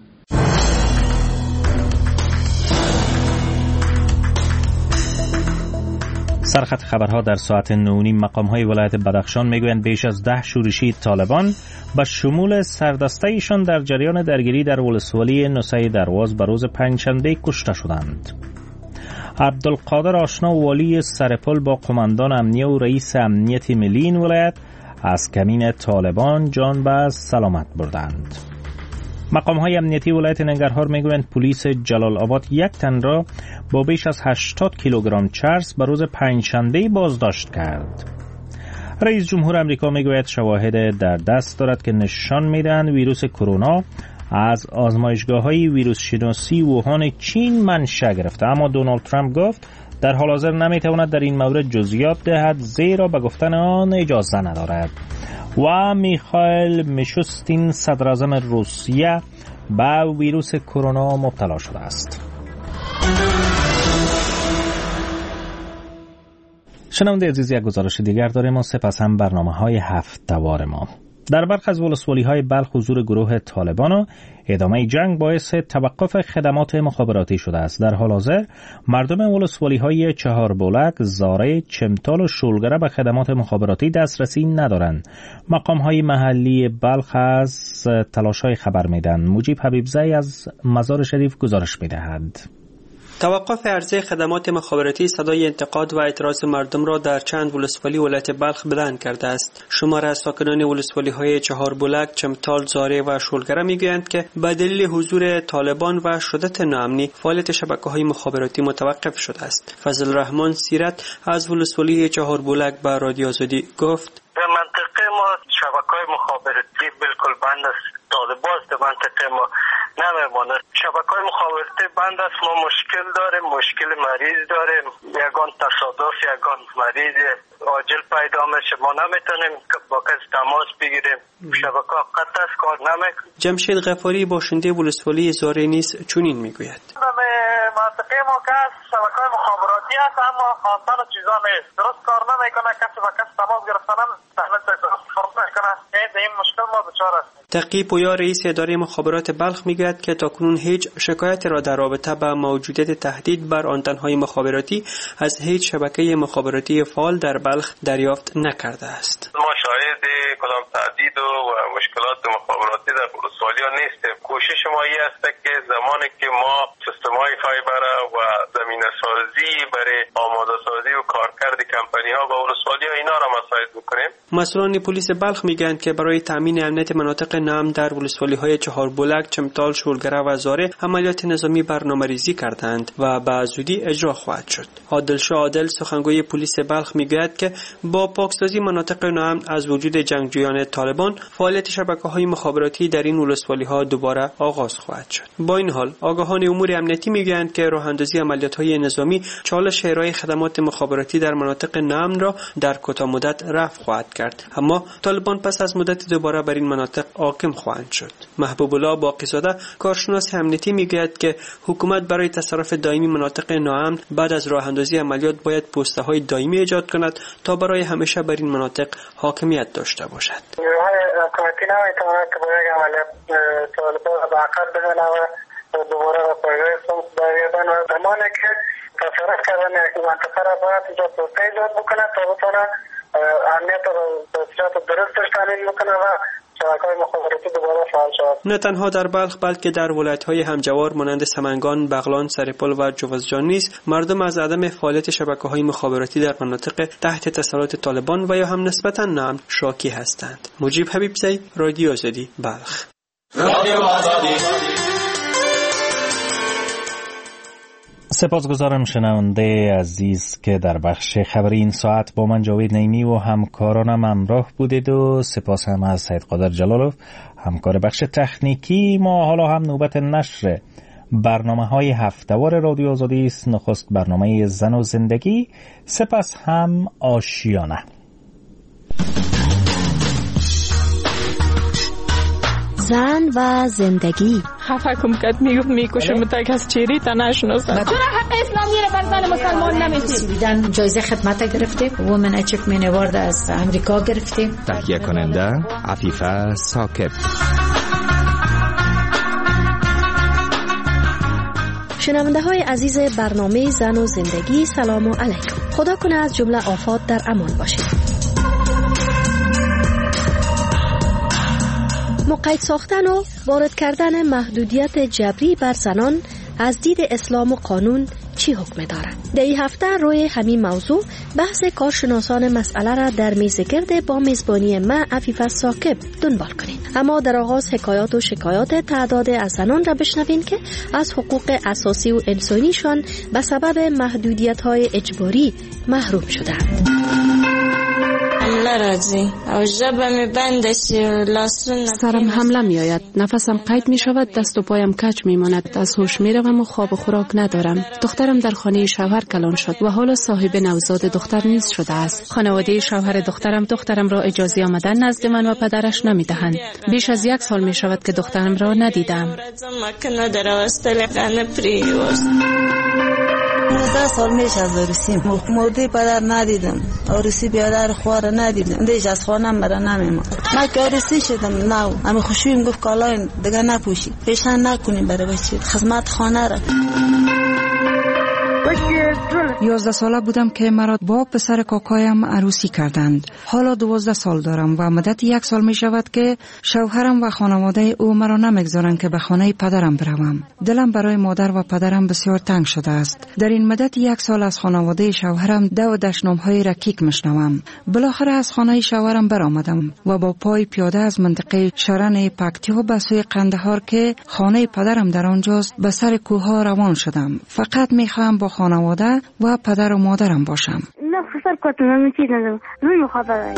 سرخط خبرها در ساعت نونیم. مقام‌های ولایت بدخشان میگویند بیش از ده شورشی طالبان به شمول سردسته ایشان در جریان درگیری در ولسوالی نوسه درواز به روز پنجشنبه کشته شدند. عبدالقادر آشنا والی سرپل با قماندان امنیه و رئیس امنیت ملی این ولایت از کمین طالبان جان به سلامت بردند. مقام‌های امنیتی ولایت ننگرهار میگویند پلیس جلال آباد یک تن را با بیش از هشتاد کیلوگرم چرس به روز پنجشنبه بازداشت کرد. رئیس جمهور آمریکا میگوید شواهد در دست دارد که نشان میدهند ویروس کرونا از آزمایشگاه‌های ویروس شناسی ووهان چین منشأ گرفته، اما دونالد ترامپ گفت در حال حاضر نمیتواند در این مورد جزئیات دهد زیرا به گفتن آن اجازه ندارد. و میخائیل میشوستین صدراعظم روسیه به ویروس کرونا مبتلا شده است. شنونده عزیز، یک گزارش دیگر داریم و سپس هم برنامه‌های هفته‌وار ما. در برخی از ولسوالی‌های بلخ حضور گروه طالبان و ادامه جنگ باعث توقف خدمات مخابراتی شده است. در حال حاضر مردم ولسوالی‌های چهاربولک، زاره، چمتال و شولگره به خدمات مخابراتی دسترسی ندارند. مقام‌های محلی بلخ از تلاش‌های خبر می‌دهند. مجیب حبیبزی از مزار شریف گزارش می‌دهد. توقف عرضه خدمات مخابراتی صدای انتقاد و اعتراض مردم را در چند ولسوالی ولایت بلخ بلند کرده است. شمار از ساکنان ولسوالی‌های چهاربولک، چمتال، زاره و شولگره میگویند که به دلیل حضور طالبان و شدت ناامنی فعالیت شبکه‌های مخابراتی متوقف شده است. فضل رحمان سیرت از ولسوالی چهاربولک به رادیو آزادی گفت: در منطقه ما شبکه‌های مخابراتی بالکل بند است. طالبان در منطقه ما نمیمونه. شبکه‌های مخابراتی بند است. ما مشکل داریم، مشکل مریض داریم. یگان تصادف، یگان مریض عاجل پیدا میشه، ما نمیتونیم با کسی تماس بگیریم. شبکه قطع است، کار نمیکنه. جمشید غفاری باشنده ولسوالی زاره نیز چنین میگوید: منطقه ما که شبکه‌های مخابراتی است اما خواستن چیزا نیست، درست کار نمیکنه، کسی با کسی تماس گرفتن درست کار نمیکنه. این مشکل ما دچار است. تقی پویا رئیس اداره مخابرات بلخ میگوید که تاکنون هیچ شکایتی را در رابطه با موجودیت تهدید بر آنتن‌های مخابراتی از هیچ شبکه مخابراتی فعال در بلخ دریافت نکرده است. ما شاهد کدام تهدید و مشکلات مخابراتی در ولسوالی نیستیم. کوشش ما این است که زمانی که ما سیستم‌های فایبر و زمینه سازی برای آماده سازی و کارکرد کمپانی‌ها با ولسوالی اینا را مساعد بکنیم. مسئولان پلیس بلخ میگویند که برای تامین امنیت مناطق نام در ولسوالی‌های چهاربولک، چمتال، شولگره و زاره عملیات نظامی برنامه‌ریزی کردند و به زودی اجرا خواهد شد. عادلشاه عادل سخنگوی پلیس بلخ میگوید که با پاکسازی مناطق نام از وجود جنگجویان طالبان فعالیت شبکه‌های مخابراتی در این ولسوالی‌ها دوباره آغاز خواهد شد. با این حال آگاهان امور امنیتی میگویند که راه‌اندازی عملیات‌های نظامی چالش ارائه خدمات مخابراتی در مناطق نام را در کوتاه مدت رفع خواهد کرد، اما طالبان پس از مدت دوباره بر این مناطق حاکم خواهند شد. محبوب الله باقی‌زاده کارشناس امنیتی میگوید که حکومت برای تصرف دائمی مناطق ناامن بعد از راه‌اندازی عملیات باید پست‌های دائمی ایجاد کند تا برای همیشه بر این مناطق حاکمیت داشته باشد. حکومتی نمیتواند که با یک عملیات طالبان را به عقب بزنه و دوباره را پایگاه صلح برگردن و زمانی که تصرف کردن یک منطقه را باید اینجا توسعه ایجاد بکنه تا بتونه امنیت را به صورت درستش تامین بکنه و شبکه‌های مخابراتی دوباره فعال شود. نه تنها در بلخ بلکه در ولایت‌های همجوار مانند سمنگان، بغلان، سرپل و جوزجان نیز مردم از عدم فعالیت شبکه‌های مخابراتی در مناطق تحت تسلط طالبان و یا هم نسبتاً ناامن شاکی هستند. مجیب حبیبزی، رادیو آزادی، بلخ. رادیو آزادی. سپاسگزارم شنونده عزیز که در بخش خبری این ساعت با من جاوید نعیمی و همکارانم همراه بودید و سپاس هم از سید قادر جلالوف همکار بخش تکنیکی. ما حالا هم نوبت نشر برنامه های هفته‌وار رادیو آزادی است. نخست برنامه زن و زندگی، سپس هم آشیانه. زن و زندگی. خفه کم کد میگفت میکشه متک از چیری تا نشناسن. چرا حق اسلامی رو بر زن مسلمان نمیدید؟ سویدن جایزه خدمت گرفتیم، وومن اچیومنت اوارد از امریکا گرفتیم. تهیه کننده عفیفه ثاقب. شنونده های عزیز برنامه زن و زندگی، سلام علیکم. خدا کنه از جمله آفات در امان باشید. مقید ساختن و وارد کردن محدودیت جبری بر زنان از دید اسلام و قانون چی حکم دارد؟ در این هفته روی همین موضوع بحث کارشناسان مسئله را در میز گرد با میزبانی من عفیفه ثاقب دنبال کنیم. اما در آغاز حکایات و شکایات تعداد از زنان را بشنویم که از حقوق اساسی و انسانیشان به سبب محدودیت‌های اجباری محروم شدند. سرم حمله می آید، نفسم قید می شود، دست و پایم کج می ماند، از هوش می روم و خواب و خوراک ندارم. دخترم در خانه شوهر کلان شد و حالا صاحب نوزاد دختر نیز شده است. خانواده شوهر دخترم دخترم را اجازه آمدن نزد من و پدرش نمی دهند. بیش از یک سال می شود که دخترم را ندیدم. نوزده سال میش از عروسیم مرده پدر ندیدم، عروسی بیادر خواه ندیدم، دیش از خانم مرا نمیمان. من که عروسی شدم نو امی خوشویم گفت کالاین دیگه نپوشی، پیشن نکنیم برای بچه خدمت خانه را. یازده ساله بودم که مرا با پسر کاکایم عروسی کردند. حالا دوازده سال دارم و مدت یک سال می شود که شوهرم و خانواده او مرا نمیگذارند که به خانه پدرم بروم. دلم برای مادر و پدرم بسیار تنگ شده است. در این مدت یک سال از خانواده شوهرم دو دشنام‌های رکیک میشنوم. بالاخره از خانه شوهرم برآمدم و با پای پیاده از منطقه شرن پکتیا به سوی قندهار که خانه پدرم در آنجاست به سر کوه‌ها روان شدم. فقط میخواهم با خانواده و پدر و مادرم باشم. نه خسر کتنم می‌چیدم. روی خبره.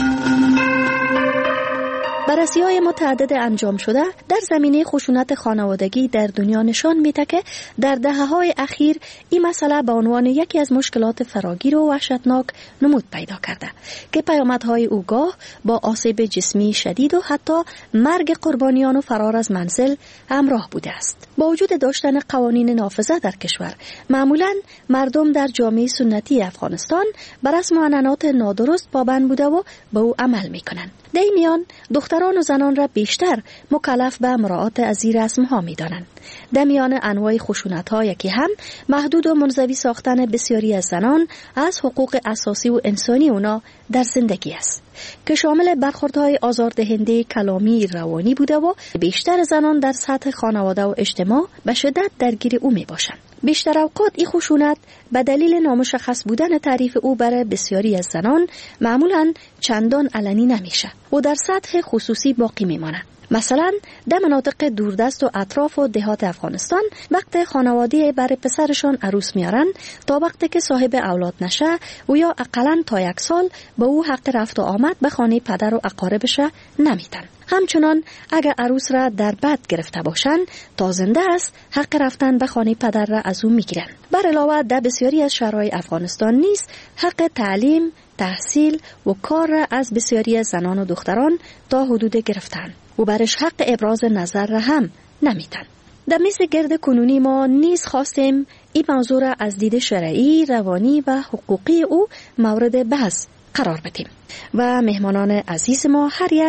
بررسی‌های متعدد انجام شده در زمینه خشونت خانوادگی در دنیا نشان می‌دهد که در دهه‌های اخیر این مسئله به عنوان یکی از مشکلات فراگیر و وحشتناک نمود پیدا کرده که پیامدهای او گاه با آسیب جسمی شدید و حتی مرگ قربانیان و فرار از منزل همراه بوده است. با وجود داشتن قوانین نافذه در کشور، معمولاً مردم در جامعه سنتی افغانستان بر رسم و عنعنات نادرست پابند بوده و به او عمل می‌کنند. در این میان دختران و زنان را بیشتر مکلف به مراعات از این رسم‌ها می‌دانند. در میان انواع خشونت‌ها یکی هم محدود و منزوی ساختن بسیاری از زنان از حقوق اساسی و انسانی اونا در زندگی است که شامل برخوردهای آزاردهنده کلامی روانی بوده و بیشتر زنان در سطح خانواده و اجتماع به شدت درگیر او میباشند. بیشتر اوقات این خشونت به دلیل نامشخص بودن تعریف او برای بسیاری از زنان معمولاً چندان علنی نمیشه و در سطح خصوصی باقی میماند. مثلا در مناطق دوردست و اطراف و دهات افغانستان وقت خانواده برای پسرشان عروس میارن تا وقتی که صاحب اولاد نشه و یا اقلاً تا یک سال به او حق رفت و آمد به خانه پدر و اقاربش نمیدن. همچنان اگر عروس را در بد گرفته باشند تا زنده است حق رفتن به خانه پدر را از او میگیرن. بر علاوه در بسیاری از شهرهای افغانستان نیز حق تعلیم، تحصیل و کار را از بسیاری از زنان و دختران تا حدود گرفتن و برش حق ابراز نظر را هم نمیدن. در میز گرد کنونی ما نیز خواستیم این موضوع را از دید شرعی، روانی و حقوقی او مورد بحث قرار بدیم و مهمانان عزیز ما هر یک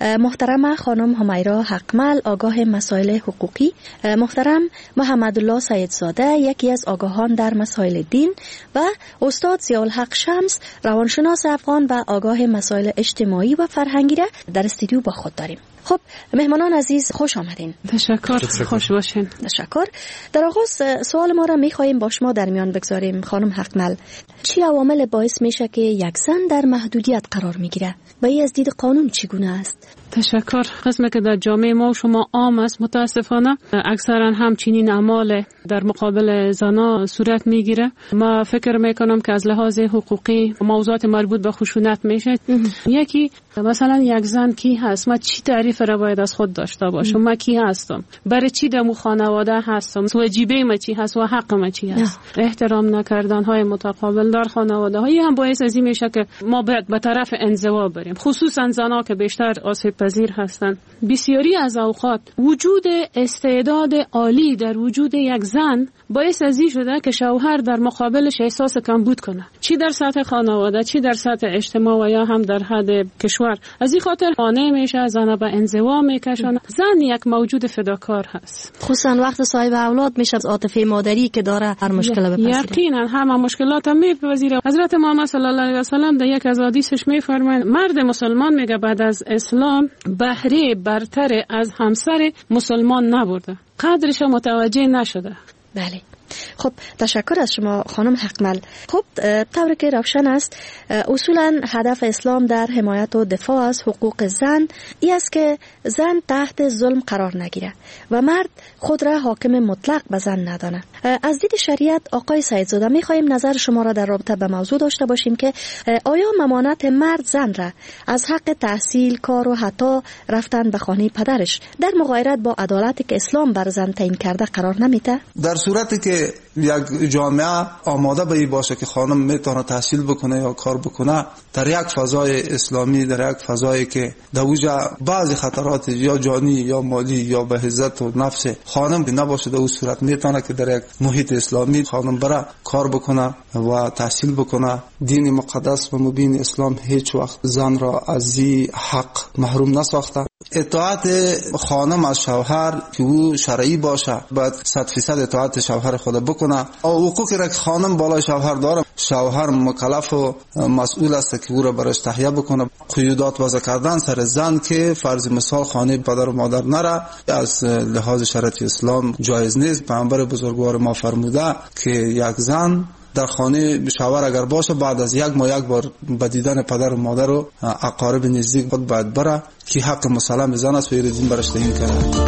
محترم خانم همیرا حقمل آگاه مسائل حقوقی، محترم محمد الله سیدزاده یکی از آگاهان در مسائل دین و استاد ضیاءالحق شمس روانشناس افغان و آگاه مسائل اجتماعی و فرهنگی را در استودیو با خود داریم. خب مهمانان عزیز خوش آمدین. تشکر. تشکر. خوش باشین. تشکر. در آغاز سوال ما را می‌خواهیم با شما در میان بگذاریم خانم حقمل. چی عوامل باعث میشه که یک زن در محدودیت قرار میگیره و این از دید قانون چگونه است؟ تشکر. قسمی که در جامعه ما و شما عام است متاسفانه اکثرا همچنین اعمال در مقابل زنان صورت میگیره. ما فکر میکنم که از لحاظ حقوقی موضوعات مربوط به خشونت میشه. یکی مثلا یک زن کی هست، ما چی تعریف را باید از خود داشته باشم، ما کی هستم، برای چی در خانواده هستم، واجبه ما چی هست و حق ما چی هست. احترام نکردن های متقابل در خانواده های هم باعث از این میشه که ما باید به طرف انزوا بریم، خصوصا زنها که بیشتر آسیب پذیر هستند. بسیاری از اوقات وجود استعداد عالی در وجود یک زن باعث از این شده که شوهر در مقابلش احساس کمبود کنه، چی در سطح خانواده چی در سطح اجتماع و یا هم در حد کشور. از این خاطر قانع میشه، زن به انزوا میکشونه. زن یک موجود فداکار هست، خصوصا وقت صاحب اولاد میشه از عاطفه مادری که داره هر مشکل بپذیره. یقینا همه مشکلات هم میپذیره. حضرت محمد صلی الله علیه و سلم در یک از حدیثش میفرمایند مرد مسلمان میگه بعد از اسلام بهره برتر از همسر مسلمان نبرده، قدرش متوجه نشده. بله. خب تشکر از شما خانم حقمل. خب طوری که روشن است اصولا هدف اسلام در حمایت و دفاع از حقوق زن ای است که زن تحت ظلم قرار نگیره و مرد خود را حاکم مطلق به زن ندانه. از دید شریعت آقای سیدزاده می‌خواهیم نظر شما را در رابطه به موضوع داشته باشیم که آیا ممانعت مرد زن را از حق تحصیل، کار و حتی رفتن به خانه پدرش در مغایرت با عدالتی که اسلام بر زن تعیین کرده قرار نمیده؟ در صورتی که یک جامعه آماده به این باشه که خانم میتونه تحصیل بکنه یا کار بکنه در یک فضای اسلامی، در یک فضایی که در وجه بعضی خطرات یا جانی یا مالی یا به عزت و نفس خانم نباشه، در اون صورت میتونه که در یک محیط اسلامی خانم برای کار بکنه و تحصیل بکنه. دین مقدس و مبین اسلام هیچ وقت زن را از این حق محروم نساخته. اطاعت خانم از شوهر که او شرعی باشه باید صد فیصد اطاعت شوهر خود بکنه. حقوقی را که خانم بالای شوهر داره شوهر مکلف و مسئول است که او را برش تهیه بکنه. قیودات وضع کردن سر زن که فرض مثال خانه پدر و مادر نره از لحاظ شرعی اسلام جایز نیست. پیامبر بزرگوار ما فرموده که یک زن در خانه شوهر اگر باشه بعد از یک ماه یک بار به دیدن پدر و مادر و اقارب نزدیک خود باید بره که حق مسلم زن است و ایرزین برش تعیین کرده.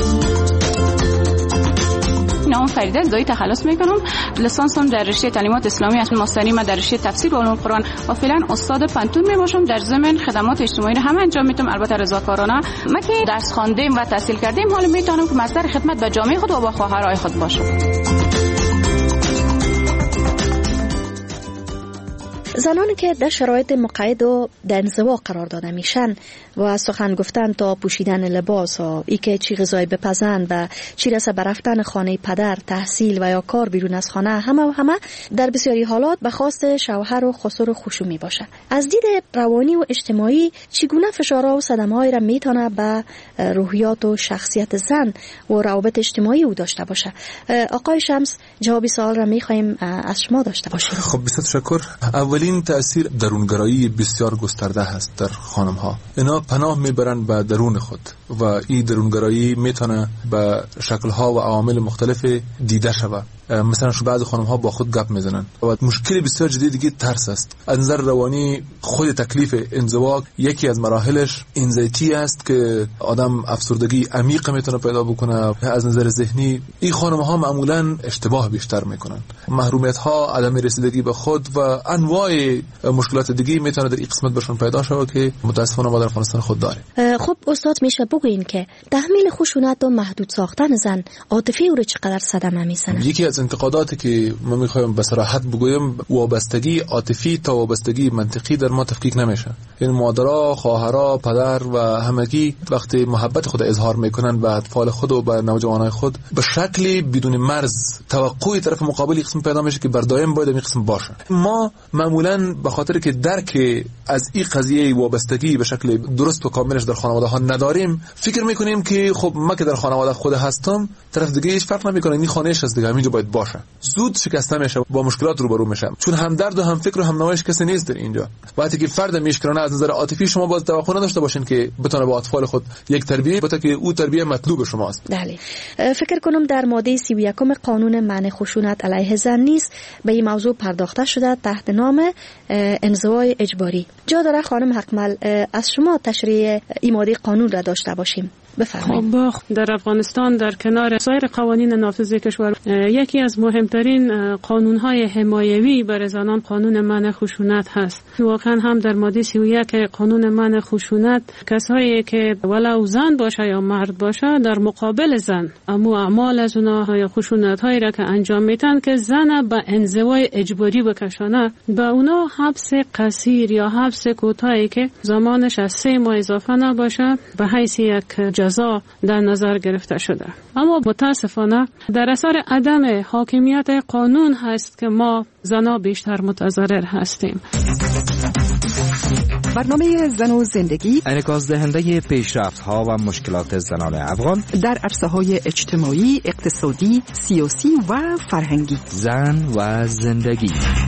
نام فریده دایی تخلص میکنم. لیسانسم در رشته تعلیمات اسلامی است. ماستری ما در رشته تفسیر و علوم قرآن و فعلا استاد پنتون میباشم. در ضمن خدمات اجتماعی رو هم انجام میدم، البته رضاکارانه. ما که درس خواندیم و تحصیل کردیم حالا میتونم که مصدر خدمت به جامعه خود و با خواهرای خود باشم. زنانی که در شرایط مقید و در انزوا قرار داده میشن و سخن گفتن تا پوشیدن لباس و ای که چی غذای بپزن و چی رسه به رفتن خانه پدر، تحصیل و یا کار بیرون از خانه، همه و همه در بسیاری حالات به خواست شوهر و خسر و خشومی باشه. از دید روانی و اجتماعی چگونه فشارها و صدمه‌ای را میتونه به روحیات و شخصیت زن و روابط اجتماعی او داشته باشه؟ آقای شمس جواب سوال را میخوایم از شما داشته باشیم. خب بسیار تشکر. اولین تأثیر درونگرایی بسیار گسترده هست در خانم ها. اینا پناه میبرن به درون خود و این درونگرایی میتونه به شکل ها و عوامل مختلف دیده شود. مثلا شو بعضی خانم ها با خود گپ میزنن و مشکل بسیار جدی دیگه ترس است. از نظر روانی خود تکلیف انزوا یکی از مراحلش انزایتی است که آدم افسردگی عمیق میتونه پیدا بکنه. از نظر ذهنی این خانم ها معمولا اشتباه بیشتر میکنن. محرومیت ها، عدم رسیدگی به خود و انواع مشکلات دیگه میتونه در این قسمت برشون پیدا شود که متاسفانه ما در افغانستان خود داریم. خب استاد میشه بگوین که تحمیل خشونت و محدود ساختن زن عاطفی او رو چقدر صدمه میزنه؟ یکی از انتقاداتی که من میخوایم به صراحت بگویم وابستگی عاطفی تا وابستگی منطقی در ما تفکیک نمیشه. این مادرها، خواهرها، پدر و همگی وقتی محبت خود اظهار میکنن به اطفال خود و به نوجوانای خود به شکلی بدون مرز توقعی طرف مقابل قسم پیدا میشه که بر دائم باید این قسم باشه. ما معمولا به خاطر که درک از این قضیه وابستگی به شکل درست و کاملش در خانواده ها نداریم، فکر میکنیم که خب ما که در خانواده خود هستم، طرف دیگه هیچ فرق نمیکنه، این خانه‌اش از دیگه همینجا باید باشه. زود شکسته میشه، با مشکلات روبرو میشه، چون هم درد و هم فکر و هم نوایش کسی نیست در اینجا. وقتی که فرد میشکرانه از نظر عاطفی، شما باز توقع نداشته باشین که بتونه با اطفال خود یک تربیت بده که او تربیت مطلوب شماست. بله، فکر کنم در ماده سی و یک قانون منع خشونت علیه زن نیز به این موضوع پرداخته شده تحت نام انزوای اجباری. جا داره خانم حقمل از شما تشریح این ماده قانون را داشته باشیم. بفرمایید. خب در افغانستان در کنار سایر قوانین نافذ کشور یکی از مهمترین قانون‌های حمایوی برای زنان قانون منع خشونت هست. واقعا هم در ماده سی و یک قانون منع خشونت کسایی که ولو زن باشه یا مرد باشه در مقابل زن اما اعمال از اونها یا خشونت‌هایی را که انجام میدن که زن به انزوای اجباری بکشانه، به اونا حبس قصیر یا حبس کوتاهی که زمانش از سه ماه اضافه نباشه به حیث یک جزا در نظر گرفته شده. اما متاسفانه در اثر عدم حاکمیت قانون هست که ما زنا بیشتر متضرر هستیم. برنامه زن و زندگی انعکاس دهنده پیشرفت‌ها و مشکلات زنان افغان در عرصه‌های اجتماعی، اقتصادی، سیاسی و فرهنگی. زن و زندگی.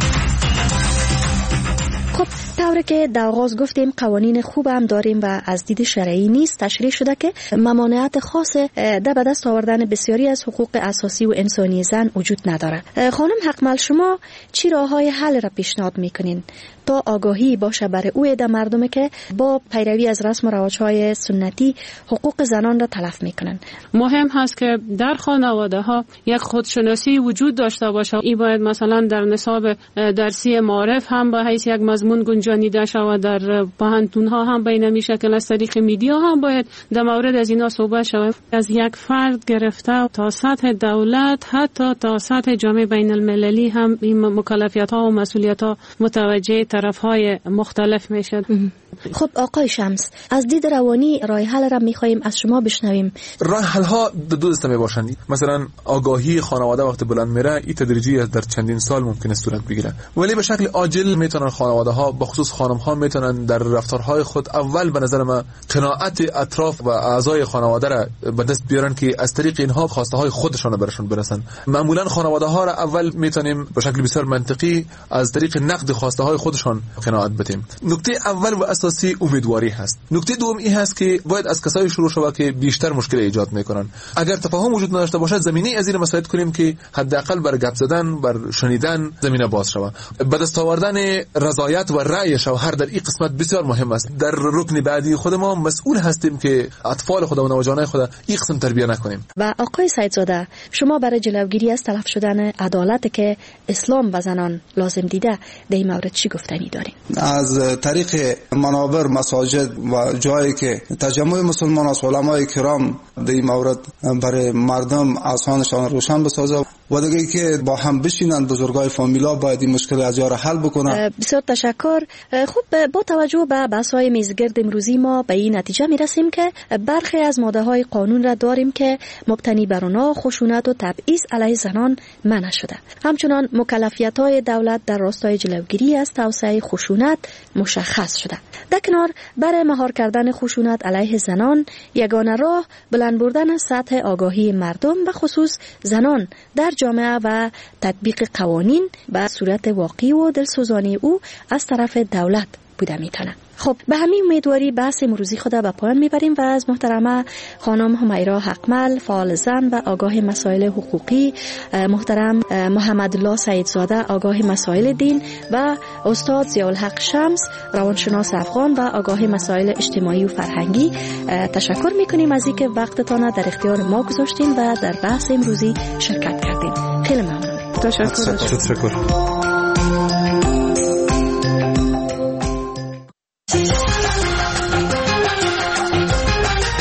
خب طوری که در آغاز گفتیم قوانین خوب هم داریم و از دید شرعی نیست تشریح شده که ممانعت خاص در به دست آوردن بسیاری از حقوق اساسی و انسانی زن وجود نداره. خانم حقمل، شما چی راههای حل را پیشنهاد میکنین تا آگاهی باشه برای او عده مردمی که با پیروی از رسم و رواج‌های سنتی حقوق زنان را تلف میکنن؟ مهم هست که در خانواده ها یک خودشناسی وجود داشته باشه. این باید مثلا در نصاب درسی معارف هم به حیث یک مضمون گنجانیده شود، در پوهنتون ها هم به این شکل از طریق میدیا هم باید در مورد از اینا صحبت شود. از یک فرد گرفته تا سطح دولت حتی تا سطح جامعه بین المللی هم این مکلفیت ها و مسئولیت ها متوجه طرف های مختلف میشد. خب آقای شمس، از دید روانی راه حل را میخوایم از شما بشنویم. راه حل ها دو دسته می باشند. مثلا آگاهی خانواده وقت بلند میره، این تدریجی در چندین سال ممکنه صورت بگیره، ولی به شکل عاجل میتونن خانواده ها به خصوص خانم ها میتونن در رفتارهای خود اول به نظر من قناعت اطراف و اعضای خانواده را به دست بیارن که از طریق اینها خواسته های خودشون برشون برسن. معمولا خانواده ها را اول میتونیم به شکل بسیار منطقی از طریق نقد خواسته های خودشون قناعت بدیم. نکته اول و اساسی امیدواری هست. نکته دوم این هست که باید از کسایی شروع شود که بیشتر مشکل ایجاد میکنن. اگر تفاهم وجود نداشته باشد، زمینه از این مسائل کنیم که حداقل بر گپ زدن، بر شنیدن زمینه باز شود. به دست آوردن رضایت و رأی شوهر در این قسمت بسیار مهم است. در رکن بعدی خود ما مسئول هستیم که اطفال خود و نوجوانان خود این قسم تربیت نکنیم. و آقای سیدزاده، شما برای جلوگیری از تلف شدن عدالت که اسلام و زنان لازم دیده در این مورد چی گفتنی دارین؟ از طریق منابر، مساجد و جایی که تجمع مسلمان از علمای کرام در این مورد برای مردم اذهانشان روشن بسازه و دیگه که با هم بشینن بزرگای فامیلا باید این مشکل از یار حل بکنن. بسیار تشکر. خب با توجه به بحث‌های میزگرد امروزی ما به این نتیجه میرسیم که برخی از ماده‌های قانون را داریم که مبتنی بر آنها خشونت و تبعیض علیه زنان منع شده. همچنان مکلفیت‌های دولت در راستای جلوگیری از توسعه خشونت مشخص شده. در کنار برای مهار کردن خشونت علیه زنان یگانه راه بلند بردن سطح آگاهی مردم به خصوص زنان در جامعه و تطبیق قوانین به صورت واقعی و دلسوزانی او از طرف دولت بوده میتونه. خب به همین امیدواری بحث امروزی خود به پایان میبریم و از محترمه خانم همیرا حقمل، فعال زن و آگاه مسائل حقوقی، محترم محمد الله سیدزاده، آگاه مسائل دین و استاد ضیاءالحق شمس، روانشناس افغان و آگاه مسائل اجتماعی و فرهنگی تشکر میکنیم از اینکه وقتتان در اختیار ما گذاشتین و در بحث امروزی شرکت کردین. خیلی ممنون. تشکر. تشکر.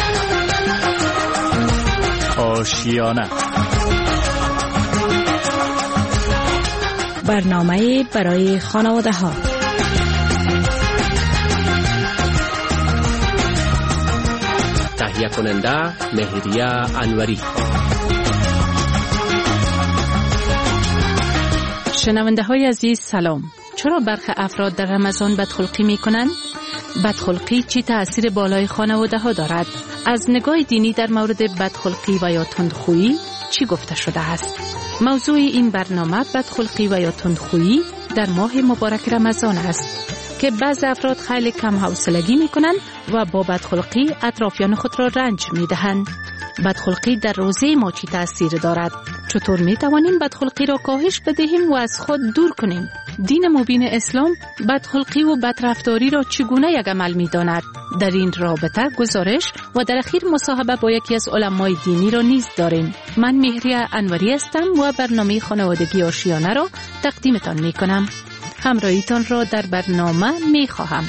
آشیانه برنامه برای خانواده ها. تهیه کننده مهریه انوری. شنونده های عزیز سلام. چرا برخی افراد در رمضان بدخلقی می کنند؟ بدخلقی چی تأثیر بالای خانواده ها دارد؟ از نگاه دینی در مورد بدخلقی و یا تندخویی چی گفته شده است؟ موضوع این برنامه بدخلقی و یا تندخویی در ماه مبارک رمضان است که بعض افراد خیلی کم حوصلگی می کنند و با بدخلقی اطرافیان خود را رنج می دهند. بدخلقی در روزه ما چی تأثیر دارد؟ چطور می توانیم بدخلقی را کاهش بدهیم و از خود دور کنیم؟ دین مبین اسلام بدخلقی و بدرفتاری را چگونه یک عمل می داند؟ در این رابطه گزارش و در اخیر مصاحبه با یکی از علمای دینی را نیز داریم. من مهریه انوری هستم و برنامه خانوادگی آشیانه را تقدیمتان می کنم. همراهیتان را در برنامه می خواهم.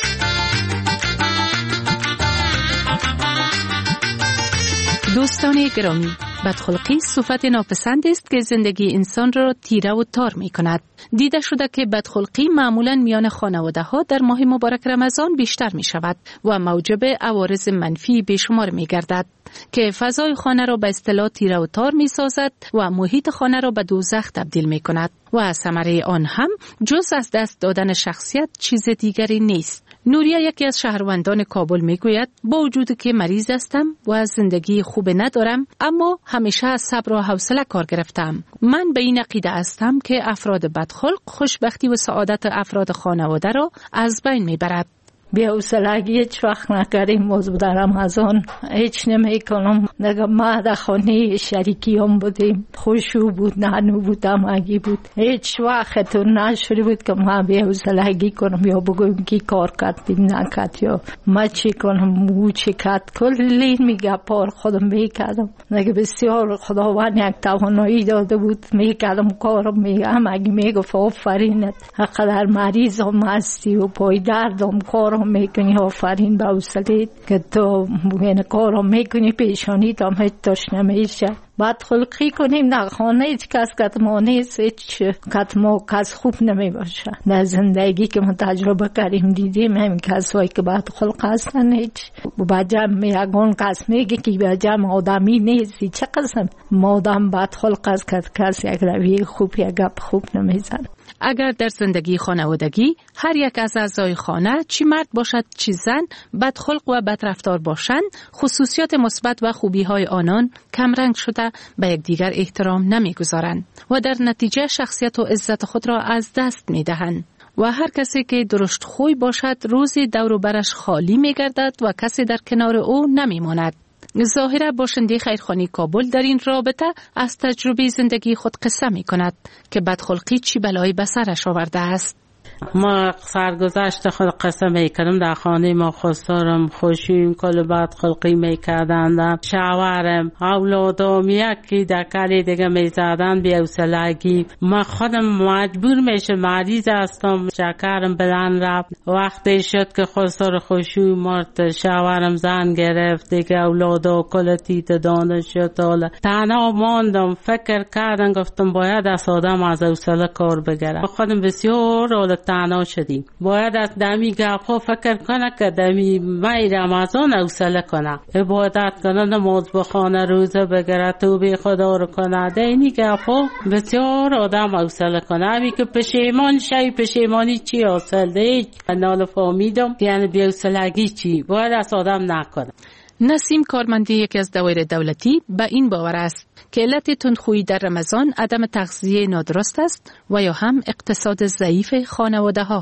دوستان گرامی، بدخلقی صفت ناپسند است که زندگی انسان را تیره و تار می کند. دیده شده که بدخلقی معمولاً میان خانواده ها در ماه مبارک رمضان بیشتر می شود و موجب عوارض منفی بیشمار می گردد که فضای خانه را به اصطلاح تیره و تار می سازد و محیط خانه را به دوزخ تبدیل می کند و ثمره آن هم جز از دست دادن شخصیت چیز دیگری نیست. نوریا یکی از شهروندان کابل می گوید با وجود که مریض هستم و زندگی خوب ندارم، اما همیشه از صبر و حوصله کار گرفتم. من به این عقیده هستم که افراد بدخلق خوشبختی و سعادت افراد خانواده را از بین می برد. بی‌حوصلگی هیچ وقت نکردیم. موضوع در رمضان هیچ نمی کنم. نگه ما در خانه شریکیام بودیم، خوشو بود، نانو بود، همگی بود. هیچ وقت تو نشده بود که ما بی‌حوصلگی کنم یا بگویم که کار کردیم نکرد یا ما چی کنم او چی کرد. کلی میگه پار خودم میکردم. نگه بسیار خداوند یک توانایی داده بود، میکردم کارم. میگه همگی میگفت آفرینت، حقدر مریض هم هستی و پای دردم کار میکنی، آفرین به حوصله‌ات که تو این کارو میکنی، پیشانیت هم هیچ توش نمیشه. بدخلقی کنیم در خانه هیچ کس کتما نیست، هیچ کتما کس خوب نمیباشه. در زندگی که ما تجربه کردیم دیدیم همین کسایی که بدخلق هستن هیچ با جمع یگان کس میگه که با جمع آدمی نیستی. چه قسم مادم بدخلق است که کس یک رویه خوب یک گپ خوب نمیزن. اگر در زندگی خانوادگی هر یک از اعضای خانه چی مرد باشد چی زن بدخلق و بدرفتار باشند، خصوصیات مثبت و خوبی های آنان کمرنگ شده به یکدیگر احترام نمیگذارند و در نتیجه شخصیت و عزت خود را از دست میدهند و هر کسی که درشت خوی باشد روزی دور و برش خالی میگردد و کسی در کنار او نمیماند. ظاهرا باشنده خیرخانی کابل در این رابطه از تجربه زندگی خود قصه می کند که بدخلقی چی بلایی به سرش آورده است. ما سرگذشت خود قصه میکنم. در خانه ما خسارم خوشیم کل بدخلقی میکردند. شوهرم اولادم یکی در کلی دیگه میزدن بی‌حوصلگی. ما خودم مجبور میشه مریض هستم، شکرم بلند رفت. وقتی شد که خسار خوشی مرد شوهرم زن گرفت دیگه، اولادا کل تیت دانه شد. حالا تنها ماندم، فکر کردم گفتم باید از آدم از حوصله کار بگیرم. خودم بسیار حالا تنها شدیم. باید از دمی گپا فکر کنه که دمی مای رمضان حوصله کنه، عبادت کنه، نماز بخونه، روزه بگیره، توبه خدا رو کنه. دینی گپا بسیار آدم حوصله کنه. همی که پشیمان شی، پشیمانی چی حاصل ده؟ نال فهمیدم یعنی بی‌حوصلگی چی باید از آدم نکنه. نسیم کارمندی یکی از دوایر دولتی به این باور است که علت تندخویی در رمضان عدم تغذیه نادرست است و یا هم اقتصاد ضعیف خانواده ها.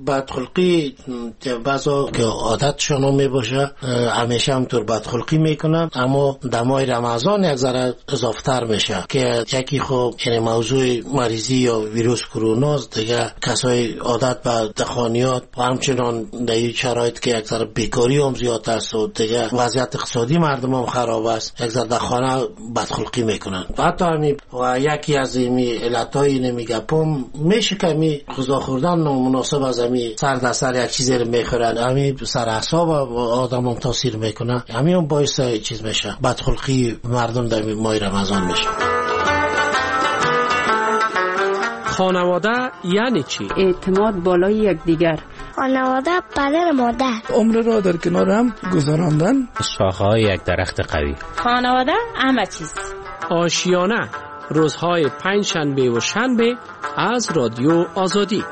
بدخلقی بعضا که عادتشون می باشه همیشه همطور بدخلقی میکنن، اما دمای رمضان یک ذره اضافتر میشه که یکی خوب یعنی موضوع مریضی یا ویروس کرونا دیگه کسای عادت به دخانیات و همچنان در این شرایط که یک ذره بیکاری هم زیاد است و دیگه وضعیت اقتصادی مردم هم خراب است، یک ذره در خانه بدخلقی میکنن. حتی همین و یکی از این علتای نمیگپم میشه که می غذا خوردن نامناسب از همی سر در سر یک چیزی رو میخورن، همی سر اعصاب آدم هم تاثیر میکنه، همی هم باعث چیز میشه بدخلقی مردم در ماه رمضان میشه. خانواده یعنی چی؟ اعتماد بالای یکدیگر. خانواده پدر مادر. عمر را در کنار هم گذراندن. شاخه‌های یک درخت قوی. خانواده همه چیز. آشیانه روزهای پنج شنبه و شنبه از رادیو آزادی.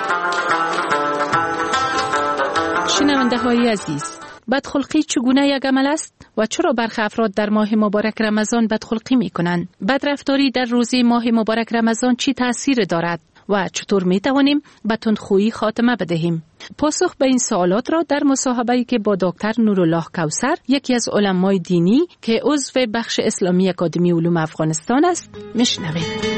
شنونده های عزیز، بدخلقی چگونه یک عمل است و چرا برخی افراد در ماه مبارک رمضان بدخلقی می کنند؟ بدرفتاری در روزه ماه مبارک رمضان چی تأثیر دارد و چطور می توانیم به تندخویی خاتمه بدهیم؟ پاسخ به این سوالات را در مصاحبه‌ای که با دکتر نورالله کوثر، یکی از علمای دینی که عضو بخش اسلامی اکادمی علوم افغانستان است، میشنویم.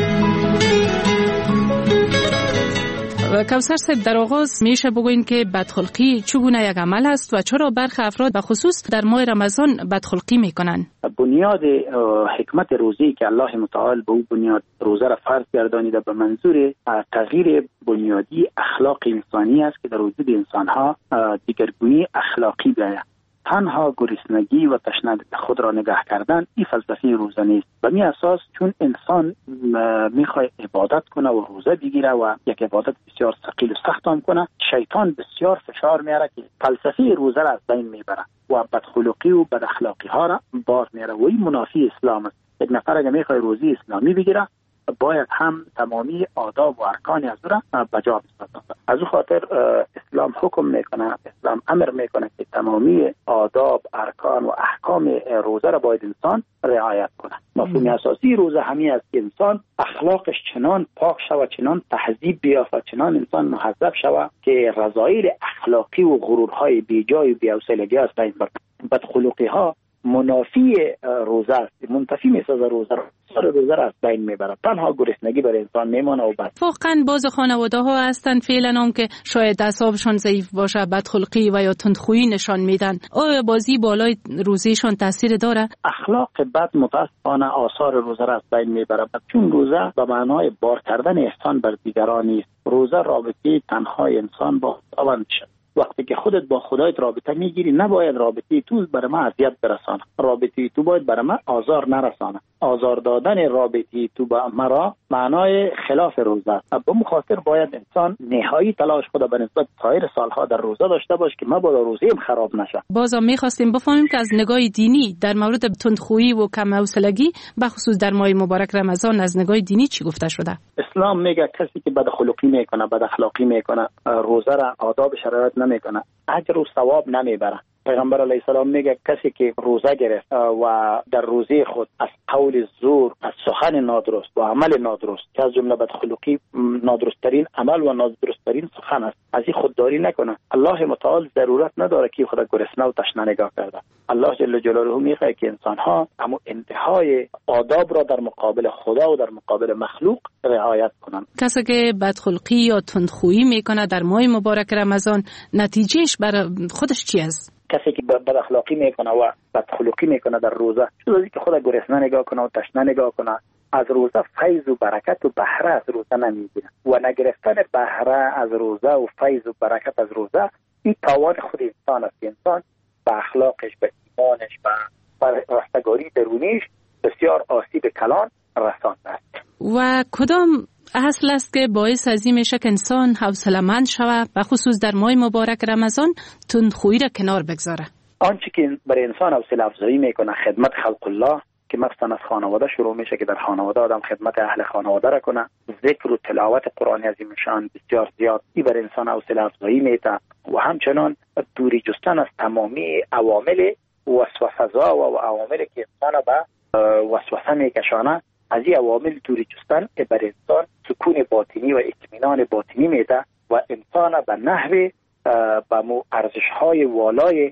کوثر صاحب، در آغاز میشه بگوین که بدخلقی چگونه یک عمل است و چرا برخی افراد به خصوص در ماه رمضان بدخلقی میکنن؟ بنیاد حکمت روزی که الله متعال به او بنیاد روزه را فرض گردانیده به منظور تغییر بنیادی اخلاق انسانی است که در وجود انسانها دیگرگونی اخلاقی بیاید. تنها گرسنگی و تشنگی خود را نگاه کردن این فلسفه روزه نیست. به می اساس چون انسان میخواد عبادت کنه و روزه بگیره و یک عبادت بسیار ثقیل و سخت هم کنه، شیطان بسیار فشار میاره که فلسفه روزه را از بین میبره و بدخلقی و بد اخلاقی ها را باز میاره و این منافی اسلام است. یک نفر اگه میخواد روزی اسلامی بگیره باید هم تمامی آداب و ارکان از را بجا بسازد. از او خاطر اسلام حکم میکنه، اسلام امر میکنه که تمامی آداب، ارکان و احکام روزه را باید انسان رعایت کنه. مفهوم اساسی روزه همین است که انسان اخلاقش چنان پاک شود، چنان تهذیب بیافت، چنان انسان مهذب شود که رذایل اخلاقی و غرورهای بیجای و بی‌حوصلگی از بین برد. بدخلقی ها منافی روزه است، منتفی میسازه روزه را، سر روزه را از بین میبره. تنها گرسنگی بر انسان میمانه و بس. واقعا بعض خانواده ها هستند فعلا هم که شاید اعصابشون ضعیف باشه، بدخلقی و یا تندخویی نشان میدن. آیا بازی بالای روزهشون تاثیر داره؟ اخلاق بد متاسفانه آثار روزه را از بین میبره، چون روزه به معنای بار کردن احسان بر دیگران نیست. روزه رابطه تنهای انسان با خدا میشه. وقتی که خودت با خدایت رابطه میگیری، نباید رابطه تو برای من اذیت برسانه، رابطه تو باید برای من آزار نرسانه. آزار دادن رابطه تو با مرا معنای خلاف روزه است. به مخاطر باید انسان نهایی تلاش خود به نسبت سایر سالها در روزه داشته باشه که مبادا روزه‌ام خراب نشه. بازم می‌خواستیم بفهمیم که از نگاه دینی در مورد تندخویی و کم حوصلگی به خصوص در ماه مبارک رمضان از نگاه دینی چی گفته شده؟ اسلام میگه کسی که بد خلقی میکنه، بد اخلاقی میکنه، روزه را آداب شرایط نمیکنه، اجر و ثواب نمیبره. پیغمبر علیه السلام میگه کسی که روزه گرفت و در روزه خود از قول زور، از سخن نادرست و عمل نادرست که از جمله بدخلقی نادرستترین عمل و نادرستترین سخن است، از این خودداری نکنه. الله متعال ضرورت نداره که خود گرسنه و تشنه نگاه کرده. الله جل جلاله میگه که انسان‌ها اما انتهای آداب را در مقابل خدا و در مقابل مخلوق رعایت کنند. کسی که بدخلقی یا تندخویی میکنه در ماه مبارک رمضان، نتیجهش برای خودش چی است؟ کسی که بد اخلاقی میکنه و بدخلقی میکنه در روزه، جز از اینکه خود گرسنه نگاه کنه و تشنه نگاه کنه، از روزه فیض و برکت و بهره از روزه نمیگیره و نگرفتن بهره از روزه و فیض و برکت از روزه این تاوان خود انسان است. انسان به اخلاقش، به ایمانش، به رستگاری درونیش بسیار آسیب کلان رسانده است. و کدام اصل است که باعث از این میشه که انسان حوصله‌مند شود و خصوص در ماه مبارک رمضان تندخویی را کنار بگذاره؟ آنچه که برای انسان حوصله افزایی میکنه خدمت خلق الله که مثلا از خانواده شروع میشه که در خانواده آدم خدمت اهل خانواده را کنه، ذکر و تلاوت قرآن عظیم شان بسیار زیاد این برای انسان حوصله افزایی میده و همچنان دوری جستن از تمامی عوامل وسوسه‌زا و عواملی که انسان به وسوسه میکشانه، از این عوامل دوری جستن برای انسان سکون باطنی و اطمینان باطنی میده و انسان به نحو به مو ارزش‌های والای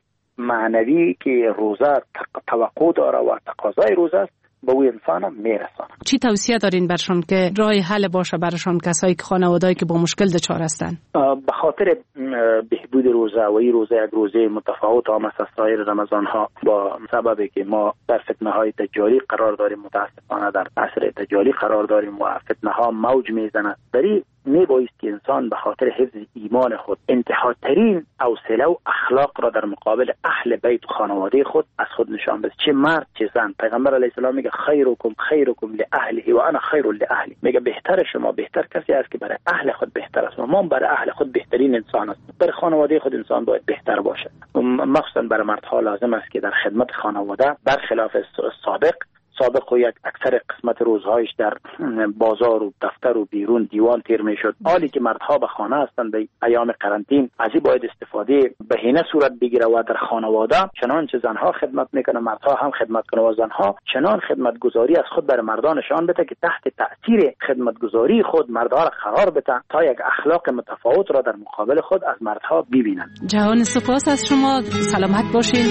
معنوی که روزه توقع داره و تقاضای روزه است به او انسان میرسانه. چی توصیه دارین برشان که راه حل باشه برشان کسایی که خانواده‌ای که با مشکل دچار هستن؟ به خاطر بهبود روزه و این روزه یک روزه متفاوت هم از سایر رمضان ها با سببی که ما در فتنه های دجالی قرار داریم، متاسفانه در عصر دجالی قرار داریم و فتنه ها موج میزنه. در این میبایست که انسان به خاطر حفظ ایمان خود انتهاترین حوصله و اخلاق را در مقابل اهل بیت و خانواده خود از خود نشان بده، چه مرد چه زن. پیغمبر علیه السلام میگه خیرکم خیرکم لاهله و انا خیر لاهلی، میگه بهتر شما بهتر کسی است که برای اهل خود بهتر است و من برای اهل خود بهترین انسان است. برای خانواده خود انسان باید بهتر باشد. مخصوصا برای مردها لازم است که در خدمت خانواده برخلاف سابق سابق و یک اکثر قسمت روزهایش در بازار و دفتر و بیرون دیوان تیر میشد. حالی که مردها به خانه هستند به ایام قرنطین، از این باید استفاده بهینه صورت بگیره و در خانواده چنانچه زنها خدمت میکنه مردها هم خدمت کنه و زنها چنان خدمتگزاری از خود برای مردان نشان بده که تحت تأثیر خدمتگزاری خود مردها را قرار بده تا یک اخلاق متفاوت را در مقابل خود از مردها ببینند. جهان سپاس از شما، سلامت باشین.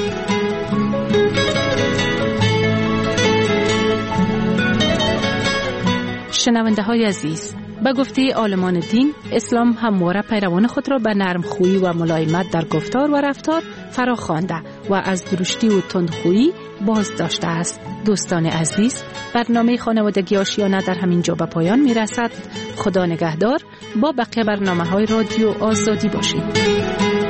شنونده های عزیز، به گفته عالمان دین، اسلام همواره پیروان خود را به نرمخویی و ملایمت در گفتار و رفتار فراخوانده و از درشتی و تندخویی باز داشته است. دوستان عزیز، برنامه خانوادگی آشیانه در همین جا به پایان می رسد. خدا نگهدار. با بقیه برنامه های رادیو آزادی باشید.